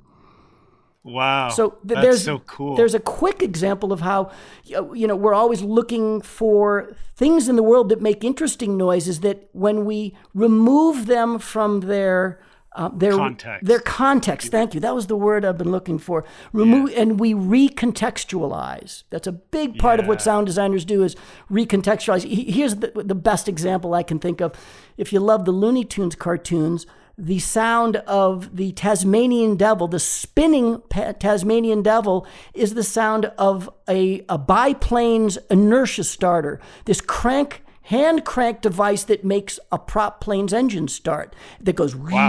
Wow. So th- that's there's, so cool. There's a quick example of how, you know, we're always looking for things in the world that make interesting noises that when we remove them from their Uh, their context. Their context. Thank you. That was the word I've been looking for. Remove yeah. and we recontextualize. That's a big part yeah. of what sound designers do is recontextualize. Here's the, the best example I can think of. If you love the Looney Tunes cartoons, the sound of the Tasmanian devil, the spinning Tasmanian devil, is the sound of a, a biplane's inertia starter. This crank. hand crank device that makes a prop plane's engine start, that goes wow.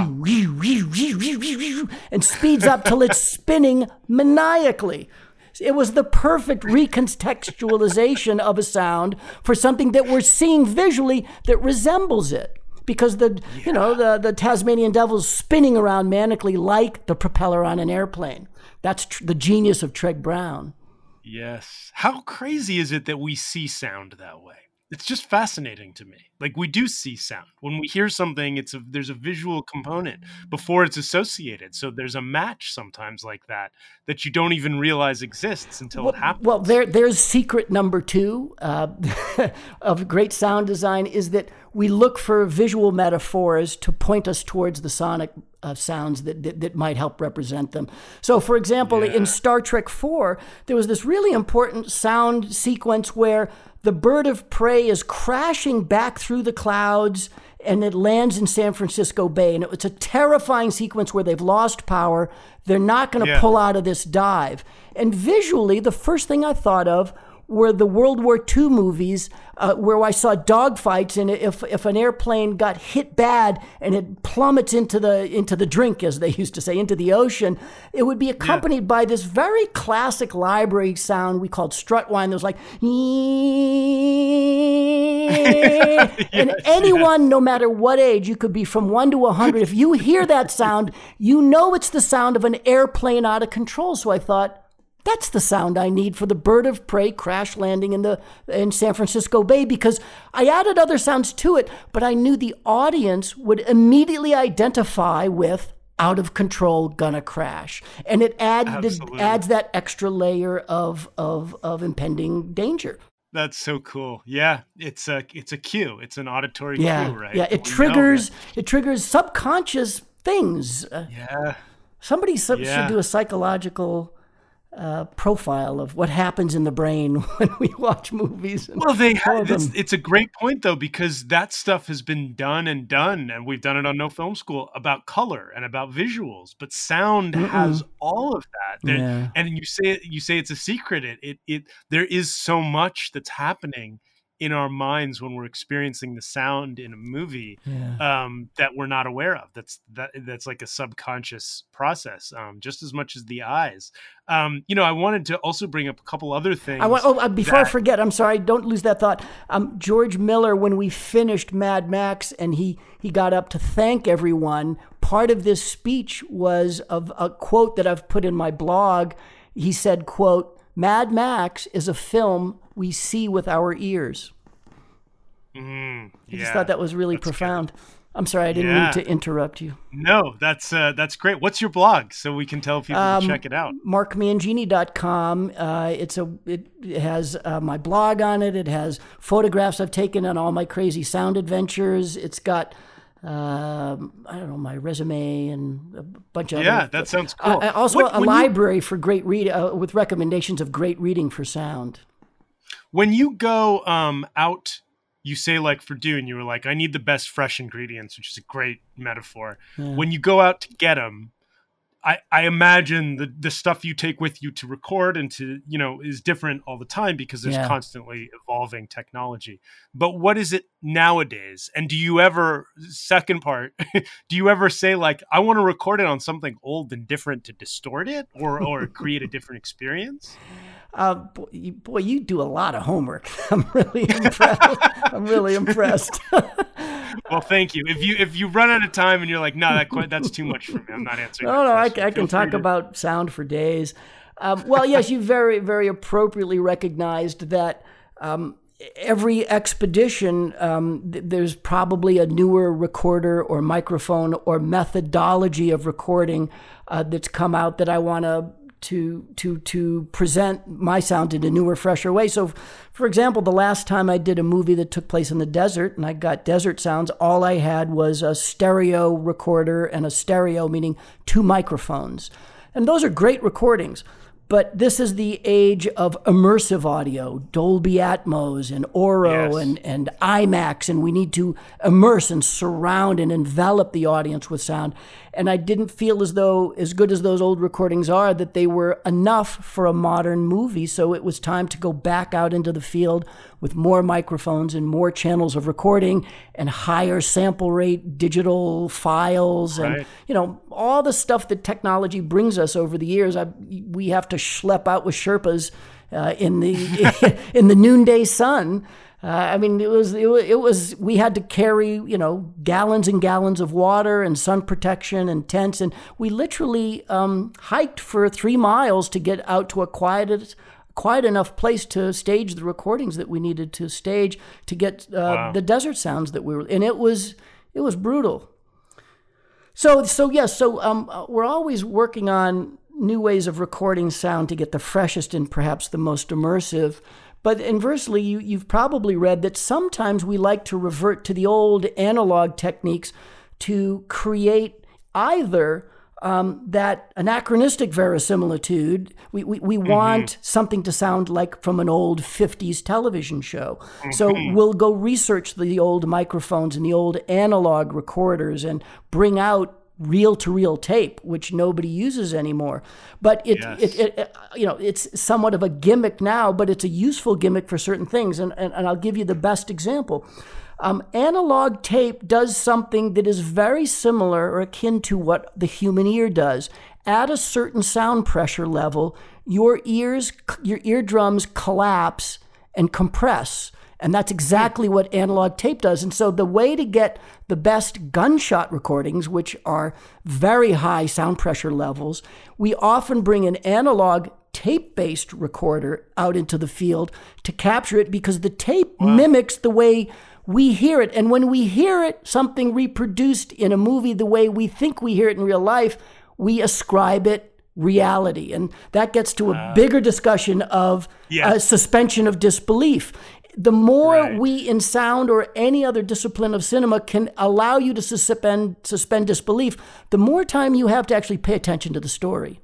and speeds up till it's spinning maniacally. It was the perfect recontextualization of a sound for something that we're seeing visually that resembles it. Because the yeah. you know the, the Tasmanian devil's spinning around manically like the propeller on an airplane. That's tr- the genius of Treg Brown. Yes. How crazy is it that we see sound that way? It's just fascinating to me. Like, we do see sound. When we hear something, it's a, there's a visual component before it's associated. So there's a match sometimes like that that you don't even realize exists until well, it happens. Well, there, there's secret number two uh, of great sound design is that we look for visual metaphors to point us towards the sonic uh, sounds that, that that might help represent them. So, for example, yeah. in Star Trek four, there was this really important sound sequence where the bird of prey is crashing back through the clouds and it lands in San Francisco Bay. And it's a terrifying sequence where they've lost power. They're not going to yeah. pull out of this dive. And visually, the first thing I thought of were the World War Two movies uh, where I saw dogfights, and if if an airplane got hit bad and it plummets into the into the drink, as they used to say, into the ocean, it would be accompanied yeah. by this very classic library sound we called strutwine. That was like, yes, and anyone, yes. no matter what age, you could be from one to a hundred. If you hear that sound, you know it's the sound of an airplane out of control. So I thought, that's the sound I need for the bird of prey crash landing in the in San Francisco Bay, because I added other sounds to it, but I knew the audience would immediately identify with out of control, gonna crash. And it add, adds that extra layer of, of, of impending danger. That's so cool. Yeah, it's a it's a cue. It's an auditory yeah. cue, right? Yeah, it triggers it triggers subconscious things. Yeah. Somebody should yeah. do a psychological Uh, profile of what happens in the brain when we watch movies. Well, they have, it's, it's a great point, though, because that stuff has been done and done, and we've done it on No Film School about color and about visuals, but sound Mm-mm. has all of that. There, yeah. And you say you say it's a secret. It, it it there is so much that's happening in our minds when we're experiencing the sound in a movie Yeah. um, that we're not aware of. That's that that's like a subconscious process, um, just as much as the eyes. Um, you know, I wanted to also bring up a couple other things. I want, oh, uh, before that, I forget, I'm sorry, don't lose that thought. Um, George Miller, when we finished Mad Max and he, he got up to thank everyone, part of this speech was of a quote that I've put in my blog. He said, quote, "Mad Max is a film we see with our ears." Mm, I yeah, just thought that was really that's profound. Good. I'm sorry, I didn't yeah. mean to interrupt you. No, that's uh, that's great. What's your blog so we can tell people um, to check it out? mark mangini dot com. Uh, it's a it has uh, my blog on it. It has photographs I've taken on all my crazy sound adventures. It's got um, I don't know, my resume and a bunch of yeah, other, that sounds cool. Uh, also, what, a when library you, for great read uh, with recommendations of great reading for sound. When you go um, out, you say like for Dune, you were like, I need the best fresh ingredients, which is a great metaphor. Yeah. When you go out to get them, I, I imagine the, the stuff you take with you to record and to, you know, is different all the time because there's Yeah. constantly evolving technology. But what is it nowadays? And do you ever, second part, do you ever say like, I want to record it on something old and different to distort it or, or create a different experience? Uh, boy, you, boy, you do a lot of homework. I'm really impressed. I'm really impressed. Well, thank you. If you if you run out of time and you're like, no, that quite, that's too much for me, I'm not answering. No, that no, I, question. I can Feel talk free to- about sound for days. Um, well, yes, you very, very appropriately recognized that um, every expedition, um, th- there's probably a newer recorder or microphone or methodology of recording uh, that's come out that I want to to to to present my sound in a newer, fresher way. So, for example, the last time I did a movie that took place in the desert and I got desert sounds, all I had was a stereo recorder and a stereo, meaning two microphones. And those are great recordings. But this is the age of immersive audio, Dolby Atmos and Oro Yes. and, and IMAX, and we need to immerse and surround and envelop the audience with sound. And I didn't feel as though, as good as those old recordings are, that they were enough for a modern movie. So it was time to go back out into the field with more microphones and more channels of recording and higher sample rate digital files and, Right. you know, all the stuff that technology brings us over the years. I, we have to schlep out with Sherpas uh, in the in the noonday sun. Uh, I mean, it was, it was it was we had to carry, you know, gallons and gallons of water and sun protection and tents, and we literally um, hiked for three miles to get out to a quiet quiet enough place to stage the recordings that we needed to stage to get uh, Wow. the desert sounds that we were. And it was it was brutal. So so yes, so um, we're always working on new ways of recording sound to get the freshest and perhaps the most immersive. But inversely, you, you've probably read that sometimes we like to revert to the old analog techniques to create either um, that anachronistic verisimilitude. We, we, we mm-hmm. want something to sound like from an old fifties television show. Mm-hmm. So we'll go research the old microphones and the old analog recorders and bring out reel-to-reel tape, which nobody uses anymore. But it, Yes. it, it, it, you know, it's somewhat of a gimmick now, but it's a useful gimmick for certain things. And, and, and I'll give you the best example. Um, analog tape does something that is very similar or akin to what the human ear does. At a certain sound pressure level, your ears, your eardrums collapse and compress. And that's exactly what analog tape does. And so the way to get the best gunshot recordings, which are very high sound pressure levels, we often bring an analog tape-based recorder out into the field to capture it because the tape wow. mimics the way we hear it. And when we hear it, something reproduced in a movie the way we think we hear it in real life, we ascribe it reality. And that gets to a uh, bigger discussion of yes. uh, suspension of disbelief. The more right. we in sound or any other discipline of cinema can allow you to suspend suspend disbelief, the more time you have to actually pay attention to the story.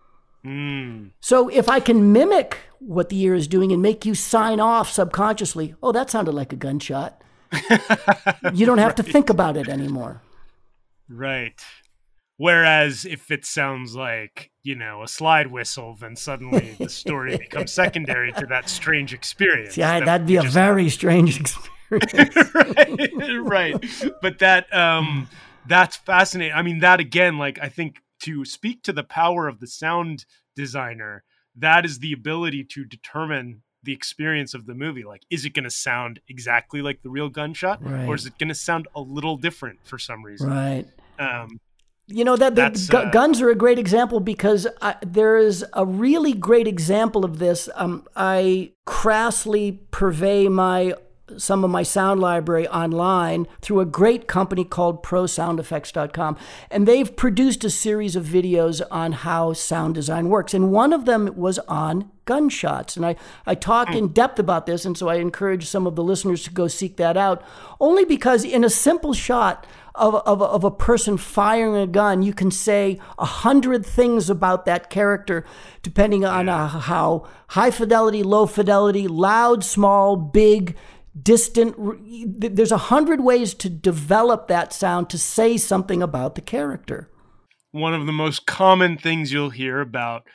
Mm. So if I can mimic what the ear is doing and make you sign off subconsciously, oh, that sounded like a gunshot. You don't have right. to think about it anymore. Right. Whereas if it sounds like, you know, a slide whistle, then suddenly the story becomes secondary to that strange experience. Yeah, that that'd be a very have. strange experience. right, right. But that um, that's fascinating. I mean, that again, like I think to speak to the power of the sound designer, that is the ability to determine the experience of the movie. Like, is it going to sound exactly like the real gunshot, right. or is it going to sound a little different for some reason? Right. Um, You know, that the gu- uh, guns are a great example because I, there is a really great example of this. Um, I crassly purvey my some of my sound library online through a great company called pro sound effects dot com. And they've produced a series of videos on how sound design works. And one of them was on gunshots. And I, I talk in depth about this. And so I encourage some of the listeners to go seek that out, only because in a simple shot of, of, of a person firing a gun, you can say a hundred things about that character, depending on uh, how high fidelity, low fidelity, loud, small, big, distant. There's a hundred ways to develop that sound to say something about the character. One of the most common things you'll hear about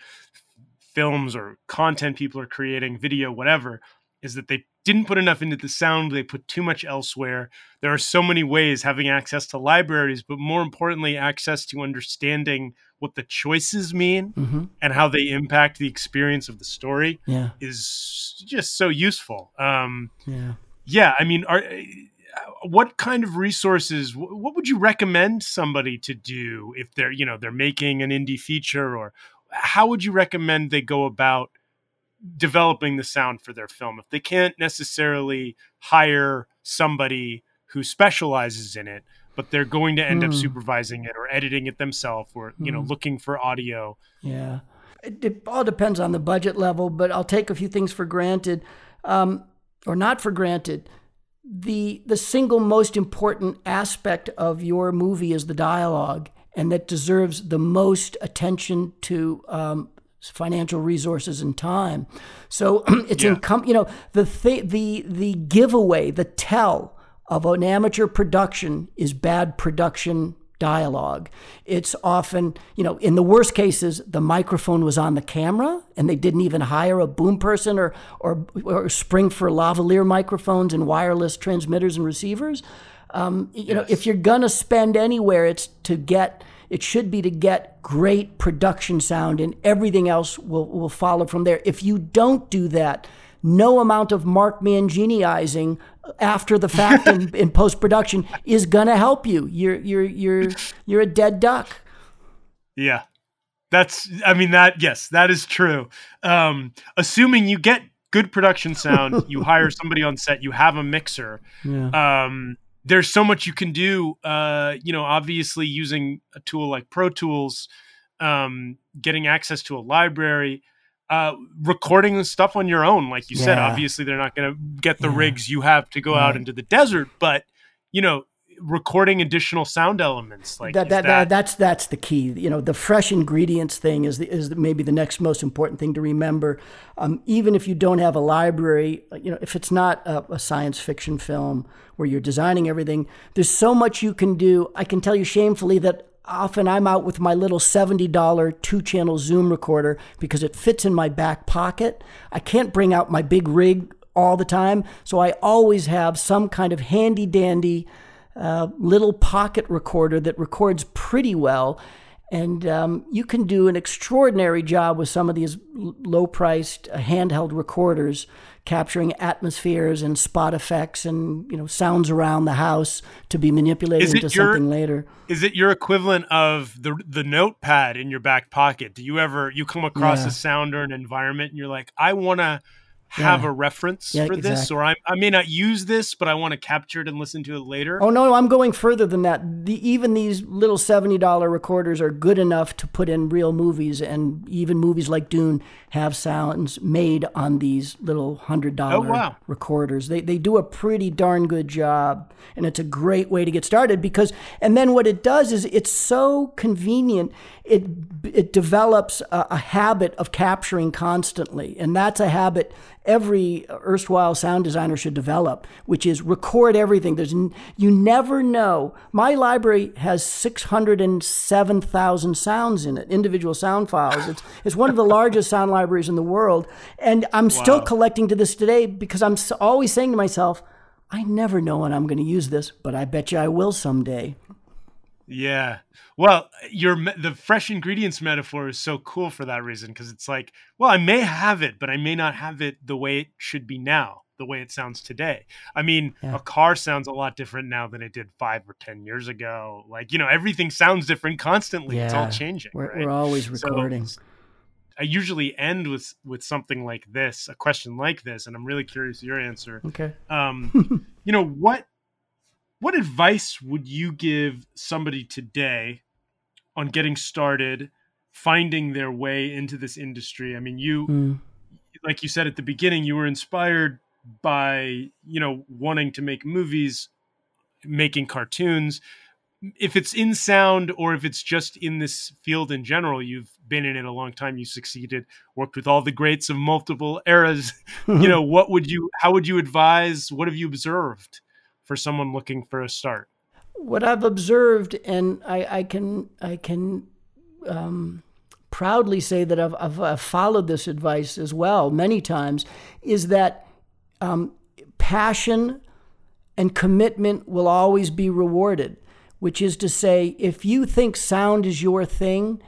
films or content people are creating, video, whatever, is that they didn't put enough into the sound. They put too much elsewhere. There are so many ways, having access to libraries, but more importantly, access to understanding what the choices mean mm-hmm. and how they impact the experience of the story yeah. is just so useful. Um, yeah. Yeah, I mean, are, what kind of resources, what would you recommend somebody to do if they're, you know, they're making an indie feature, or how would you recommend they go about developing the sound for their film if they can't necessarily hire somebody who specializes in it, but they're going to end mm. up supervising it or editing it themselves, or, you mm. know, looking for audio? Yeah. It, it all depends on the budget level, but I'll take a few things for granted. Um, or not for granted. The the single most important aspect of your movie is the dialogue, and that deserves the most attention to um, financial resources and time. So it's yeah. incom- you know the th- the the giveaway, the tell of an amateur production is bad production dialogue. It's often, you know, in the worst cases, the microphone was on the camera and they didn't even hire a boom person or or, or spring for lavalier microphones and wireless transmitters and receivers. Um, you yes. know, if you're gonna spend anywhere, it's to get. It should be to get great production sound, and everything else will will follow from there. If you don't do that, no amount of Mark Manginiizing after the fact in, in post-production is gonna help you. You're you're you're you're a dead duck. Yeah, that's. I mean that. Yes, that is true. Um, assuming you get good production sound, you hire somebody on set, you have a mixer. Yeah. Um, there's so much you can do. Uh, you know, obviously using a tool like Pro Tools, um, getting access to a library. Uh, recording the stuff on your own, like you yeah. said. Obviously, they're not going to get the yeah. rigs you have to go right. out into the desert, but you know, recording additional sound elements like that, that, that, that. That's that's the key. You know, the fresh ingredients thing is the, is maybe the next most important thing to remember. Um, even if you don't have a library, you know, if it's not a, a science fiction film where you're designing everything, there's so much you can do. I can tell you shamefully that often I'm out with my little seventy dollars two-channel Zoom recorder because it fits in my back pocket. I can't bring out my big rig all the time, so I always have some kind of handy-dandy uh, little pocket recorder that records pretty well. And um, you can do an extraordinary job with some of these low-priced uh, handheld recorders, capturing atmospheres and spot effects and, you know, sounds around the house to be manipulated into your, something later. Is it your equivalent of the the notepad in your back pocket? Do you ever you come across yeah. a sound or an environment and you're like, I want to have yeah. a reference yeah, for exactly. this, or I, I may not use this, but I want to capture it and listen to it later? Oh, no, no I'm going further than that. The, even these little seventy dollars recorders are good enough to put in real movies, and even movies like Dune have sounds made on these little one hundred dollars oh, wow. recorders. They they do a pretty darn good job, and it's a great way to get started because, and then what it does is it's so convenient. It it develops a, a habit of capturing constantly, and that's a habit every erstwhile sound designer should develop, which is record everything. There's n- you never know. My library has six hundred seven thousand sounds in it, individual sound files. It's it's one of the largest sound libraries in the world, and I'm still Wow. collecting to this today because I'm s- always saying to myself, I never know when I'm going to use this, but I bet you I will someday. Yeah. Well, your me- the fresh ingredients metaphor is so cool for that reason, because it's like, well, I may have it, but I may not have it the way it should be now, the way it sounds today. I mean, Yeah. a car sounds a lot different now than it did five or ten years ago. Like, you know, everything sounds different constantly. It's all changing. We're, right? we're always So, recording. I usually end with with something like this, a question like this, and I'm really curious your answer. Okay. Um, you know, what what advice would you give somebody today on getting started, finding their way into this industry? I mean, you, Mm. like you said at the beginning, you were inspired by, you know, wanting to make movies, making cartoons. If it's in sound or if it's just in this field in general, you've been in it a long time, you succeeded, worked with all the greats of multiple eras. You know, what would you, how would you advise? What have you observed for someone looking for a start? What I've observed, and I, I can I can um, proudly say that I've, I've, I've followed this advice as well many times, is that um, passion and commitment will always be rewarded. Which is to say, if you think sound is your thing,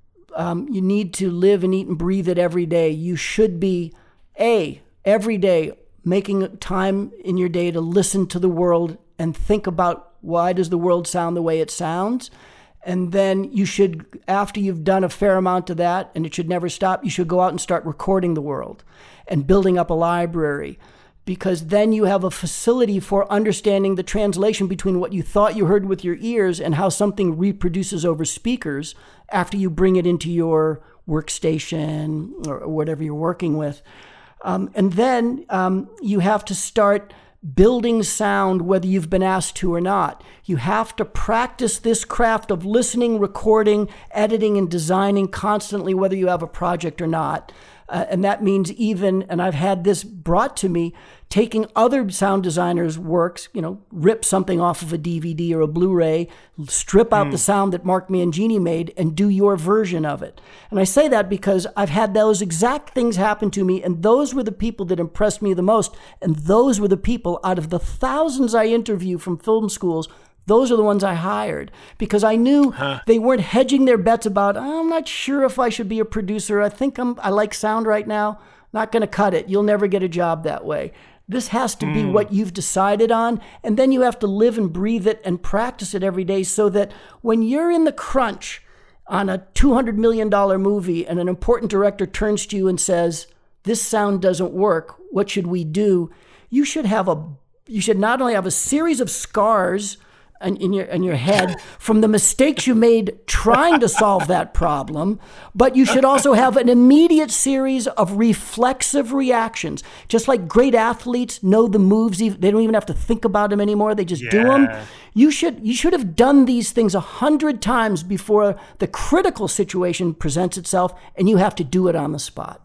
um, you need to live and eat and breathe it every day. You should be, A, every day making time in your day to listen to the world and think about why does the world sound the way it sounds. And then you should, after you've done a fair amount of that, and it should never stop, you should go out and start recording the world and building up a library. Because then you have a facility for understanding the translation between what you thought you heard with your ears and how something reproduces over speakers after you bring it into your workstation or whatever you're working with. Um, and then um, you have to start building sound whether you've been asked to or not. You have to practice this craft of listening, recording, editing, and designing constantly whether you have a project or not. Uh, and that means even, and I've had this brought to me, taking other sound designers' works, you know, rip something off of a D V D or a Blu-ray, strip out mm. the sound that Mark Mangini made and do your version of it. And I say that because I've had those exact things happen to me, and those were the people that impressed me the most. And those were the people out of the thousands I interview from film schools, those are the ones I hired because I knew huh. they weren't hedging their bets about, I'm not sure if I should be a producer. I think I'm, I like sound right now. Not going to cut it. You'll never get a job that way. This has to mm. be what you've decided on. And then you have to live and breathe it and practice it every day so that when you're in the crunch on a two hundred million dollars movie and an important director turns to you and says, this sound doesn't work, what should we do? You should have a, you should not only have a series of scars in your in your head from the mistakes you made trying to solve that problem, but you should also have an immediate series of reflexive reactions. Just like great athletes know the moves, they don't even have to think about them anymore. They just yeah. do them. You should you should have done these things a hundred times before the critical situation presents itself, and you have to do it on the spot.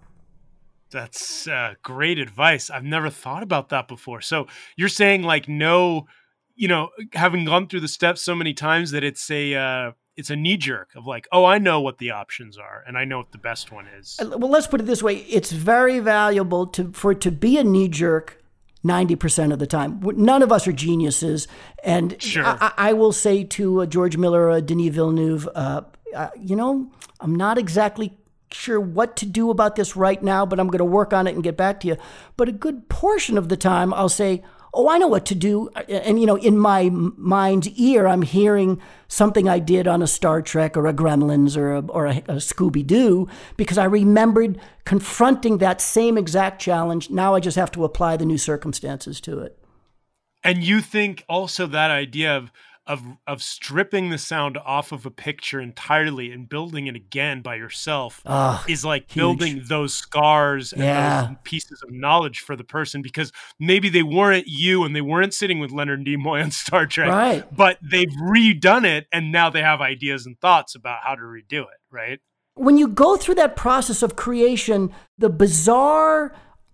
That's uh, great advice. I've never thought about that before. So you're saying like no. You know, having gone through the steps so many times that it's a uh, it's a knee jerk of like, oh, I know what the options are and I know what the best one is. Well, let's put it this way: it's very valuable to for it to be a knee jerk ninety percent of the time. None of us are geniuses, and sure. I, I will say to uh, George Miller or Denis Villeneuve, uh, uh, you know, I'm not exactly sure what to do about this right now, but I'm going to work on it and get back to you. But a good portion of the time, I'll say, oh, I know what to do. And, you know, in my mind's ear, I'm hearing something I did on a Star Trek or a Gremlins or a, or a, a Scooby-Doo because I remembered confronting that same exact challenge. Now I just have to apply the new circumstances to it. And you think also that idea of of of stripping the sound off of a picture entirely and building it again by yourself oh, is like huge. Building those scars and yeah. those pieces of knowledge for the person, because maybe they weren't you and they weren't sitting with Leonard Nimoy on Star Trek, right. but they've redone it and now they have ideas and thoughts about how to redo it, right? When you go through that process of creation, the bizarre,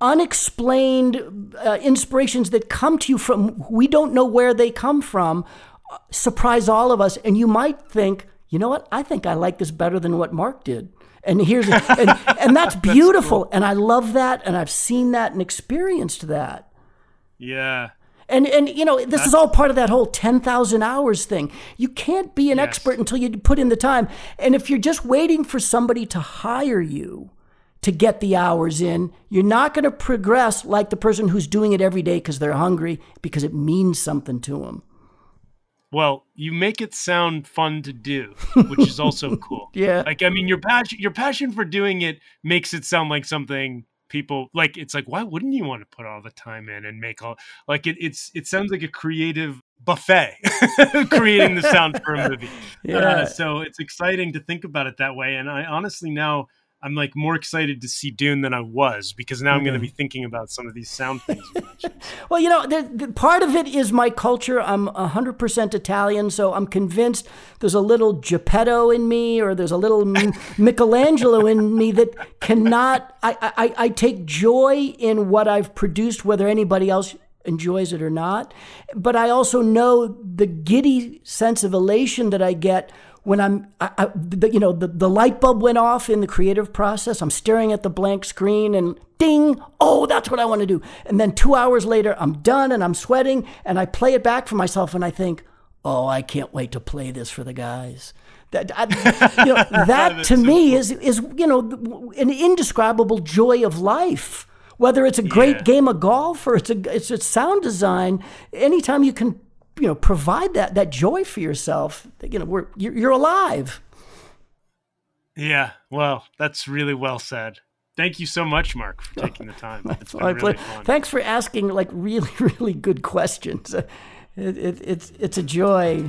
unexplained uh, inspirations that come to you from, we don't know where they come from, uh, surprise all of us. And you might think, you know what, I think I like this better than what Mark did. And here's and, and that's beautiful. That's cool. And I love that. And I've seen that and experienced that. Yeah. And, and you know, this that's, is all part of that whole ten thousand hours thing. You can't be an yes. expert until you put in the time. And if you're just waiting for somebody to hire you to get the hours in, you're not going to progress like the person who's doing it every day because they're hungry, because it means something to them. Well, you make it sound fun to do, which is also cool. Yeah. Like, I mean, your passion, your passion for doing it makes it sound like something people like. It's like, why wouldn't you want to put all the time in and make all like it? It's it sounds like a creative buffet, creating the sound for a movie. Yeah. Uh, so it's exciting to think about it that way. And I honestly now I'm like more excited to see Dune than I was, because now I'm going to be thinking about some of these sound things you mentioned. Well, you know, the, the part of it is my culture. I'm one hundred percent Italian, so I'm convinced there's a little Geppetto in me, or there's a little Michelangelo in me that cannot, I, I, I take joy in what I've produced, whether anybody else enjoys it or not. But I also know the giddy sense of elation that I get when I'm, I, I, the, you know, the, the light bulb went off in the creative process. I'm staring at the blank screen and ding, oh, that's what I want to do. And then two hours later, I'm done and I'm sweating and I play it back for myself and I think, oh, I can't wait to play this for the guys. That, I, you know, that to so me cool. is, is, you know, an indescribable joy of life. Whether it's a great yeah. game of golf or it's a, it's a sound design, anytime you can, you know, provide that that joy for yourself, you know, we're you're, you're alive. Yeah, well, that's really well said. Thank you so much, Mark, for taking the time. It's been really fun. Thanks for asking like really, really good questions. It, it, it's it's a joy.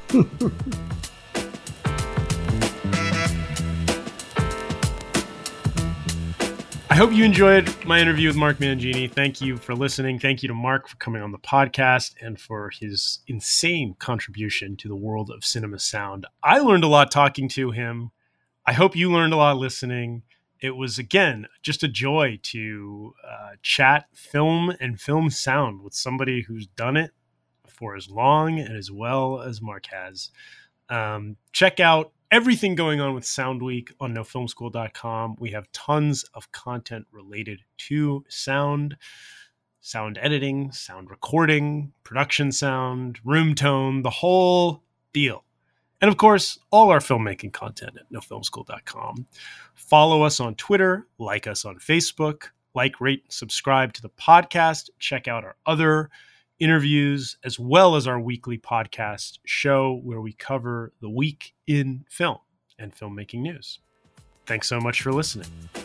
I hope you enjoyed my interview with Mark Mangini. Thank you for listening. Thank you to Mark for coming on the podcast and for his insane contribution to the world of cinema sound. I learned a lot talking to him. I hope you learned a lot listening. It was, again, just a joy to uh, chat film and film sound with somebody who's done it for as long and as well as Mark has. Um, check out everything going on with Sound Week on no film school dot com. We have tons of content related to sound, sound editing, sound recording, production sound, room tone, the whole deal. And of course, all our filmmaking content at no film school dot com. Follow us on Twitter, like us on Facebook, like, rate, subscribe to the podcast. Check out our other interviews, as well as our weekly podcast show where we cover the week in film and filmmaking news. Thanks so much for listening.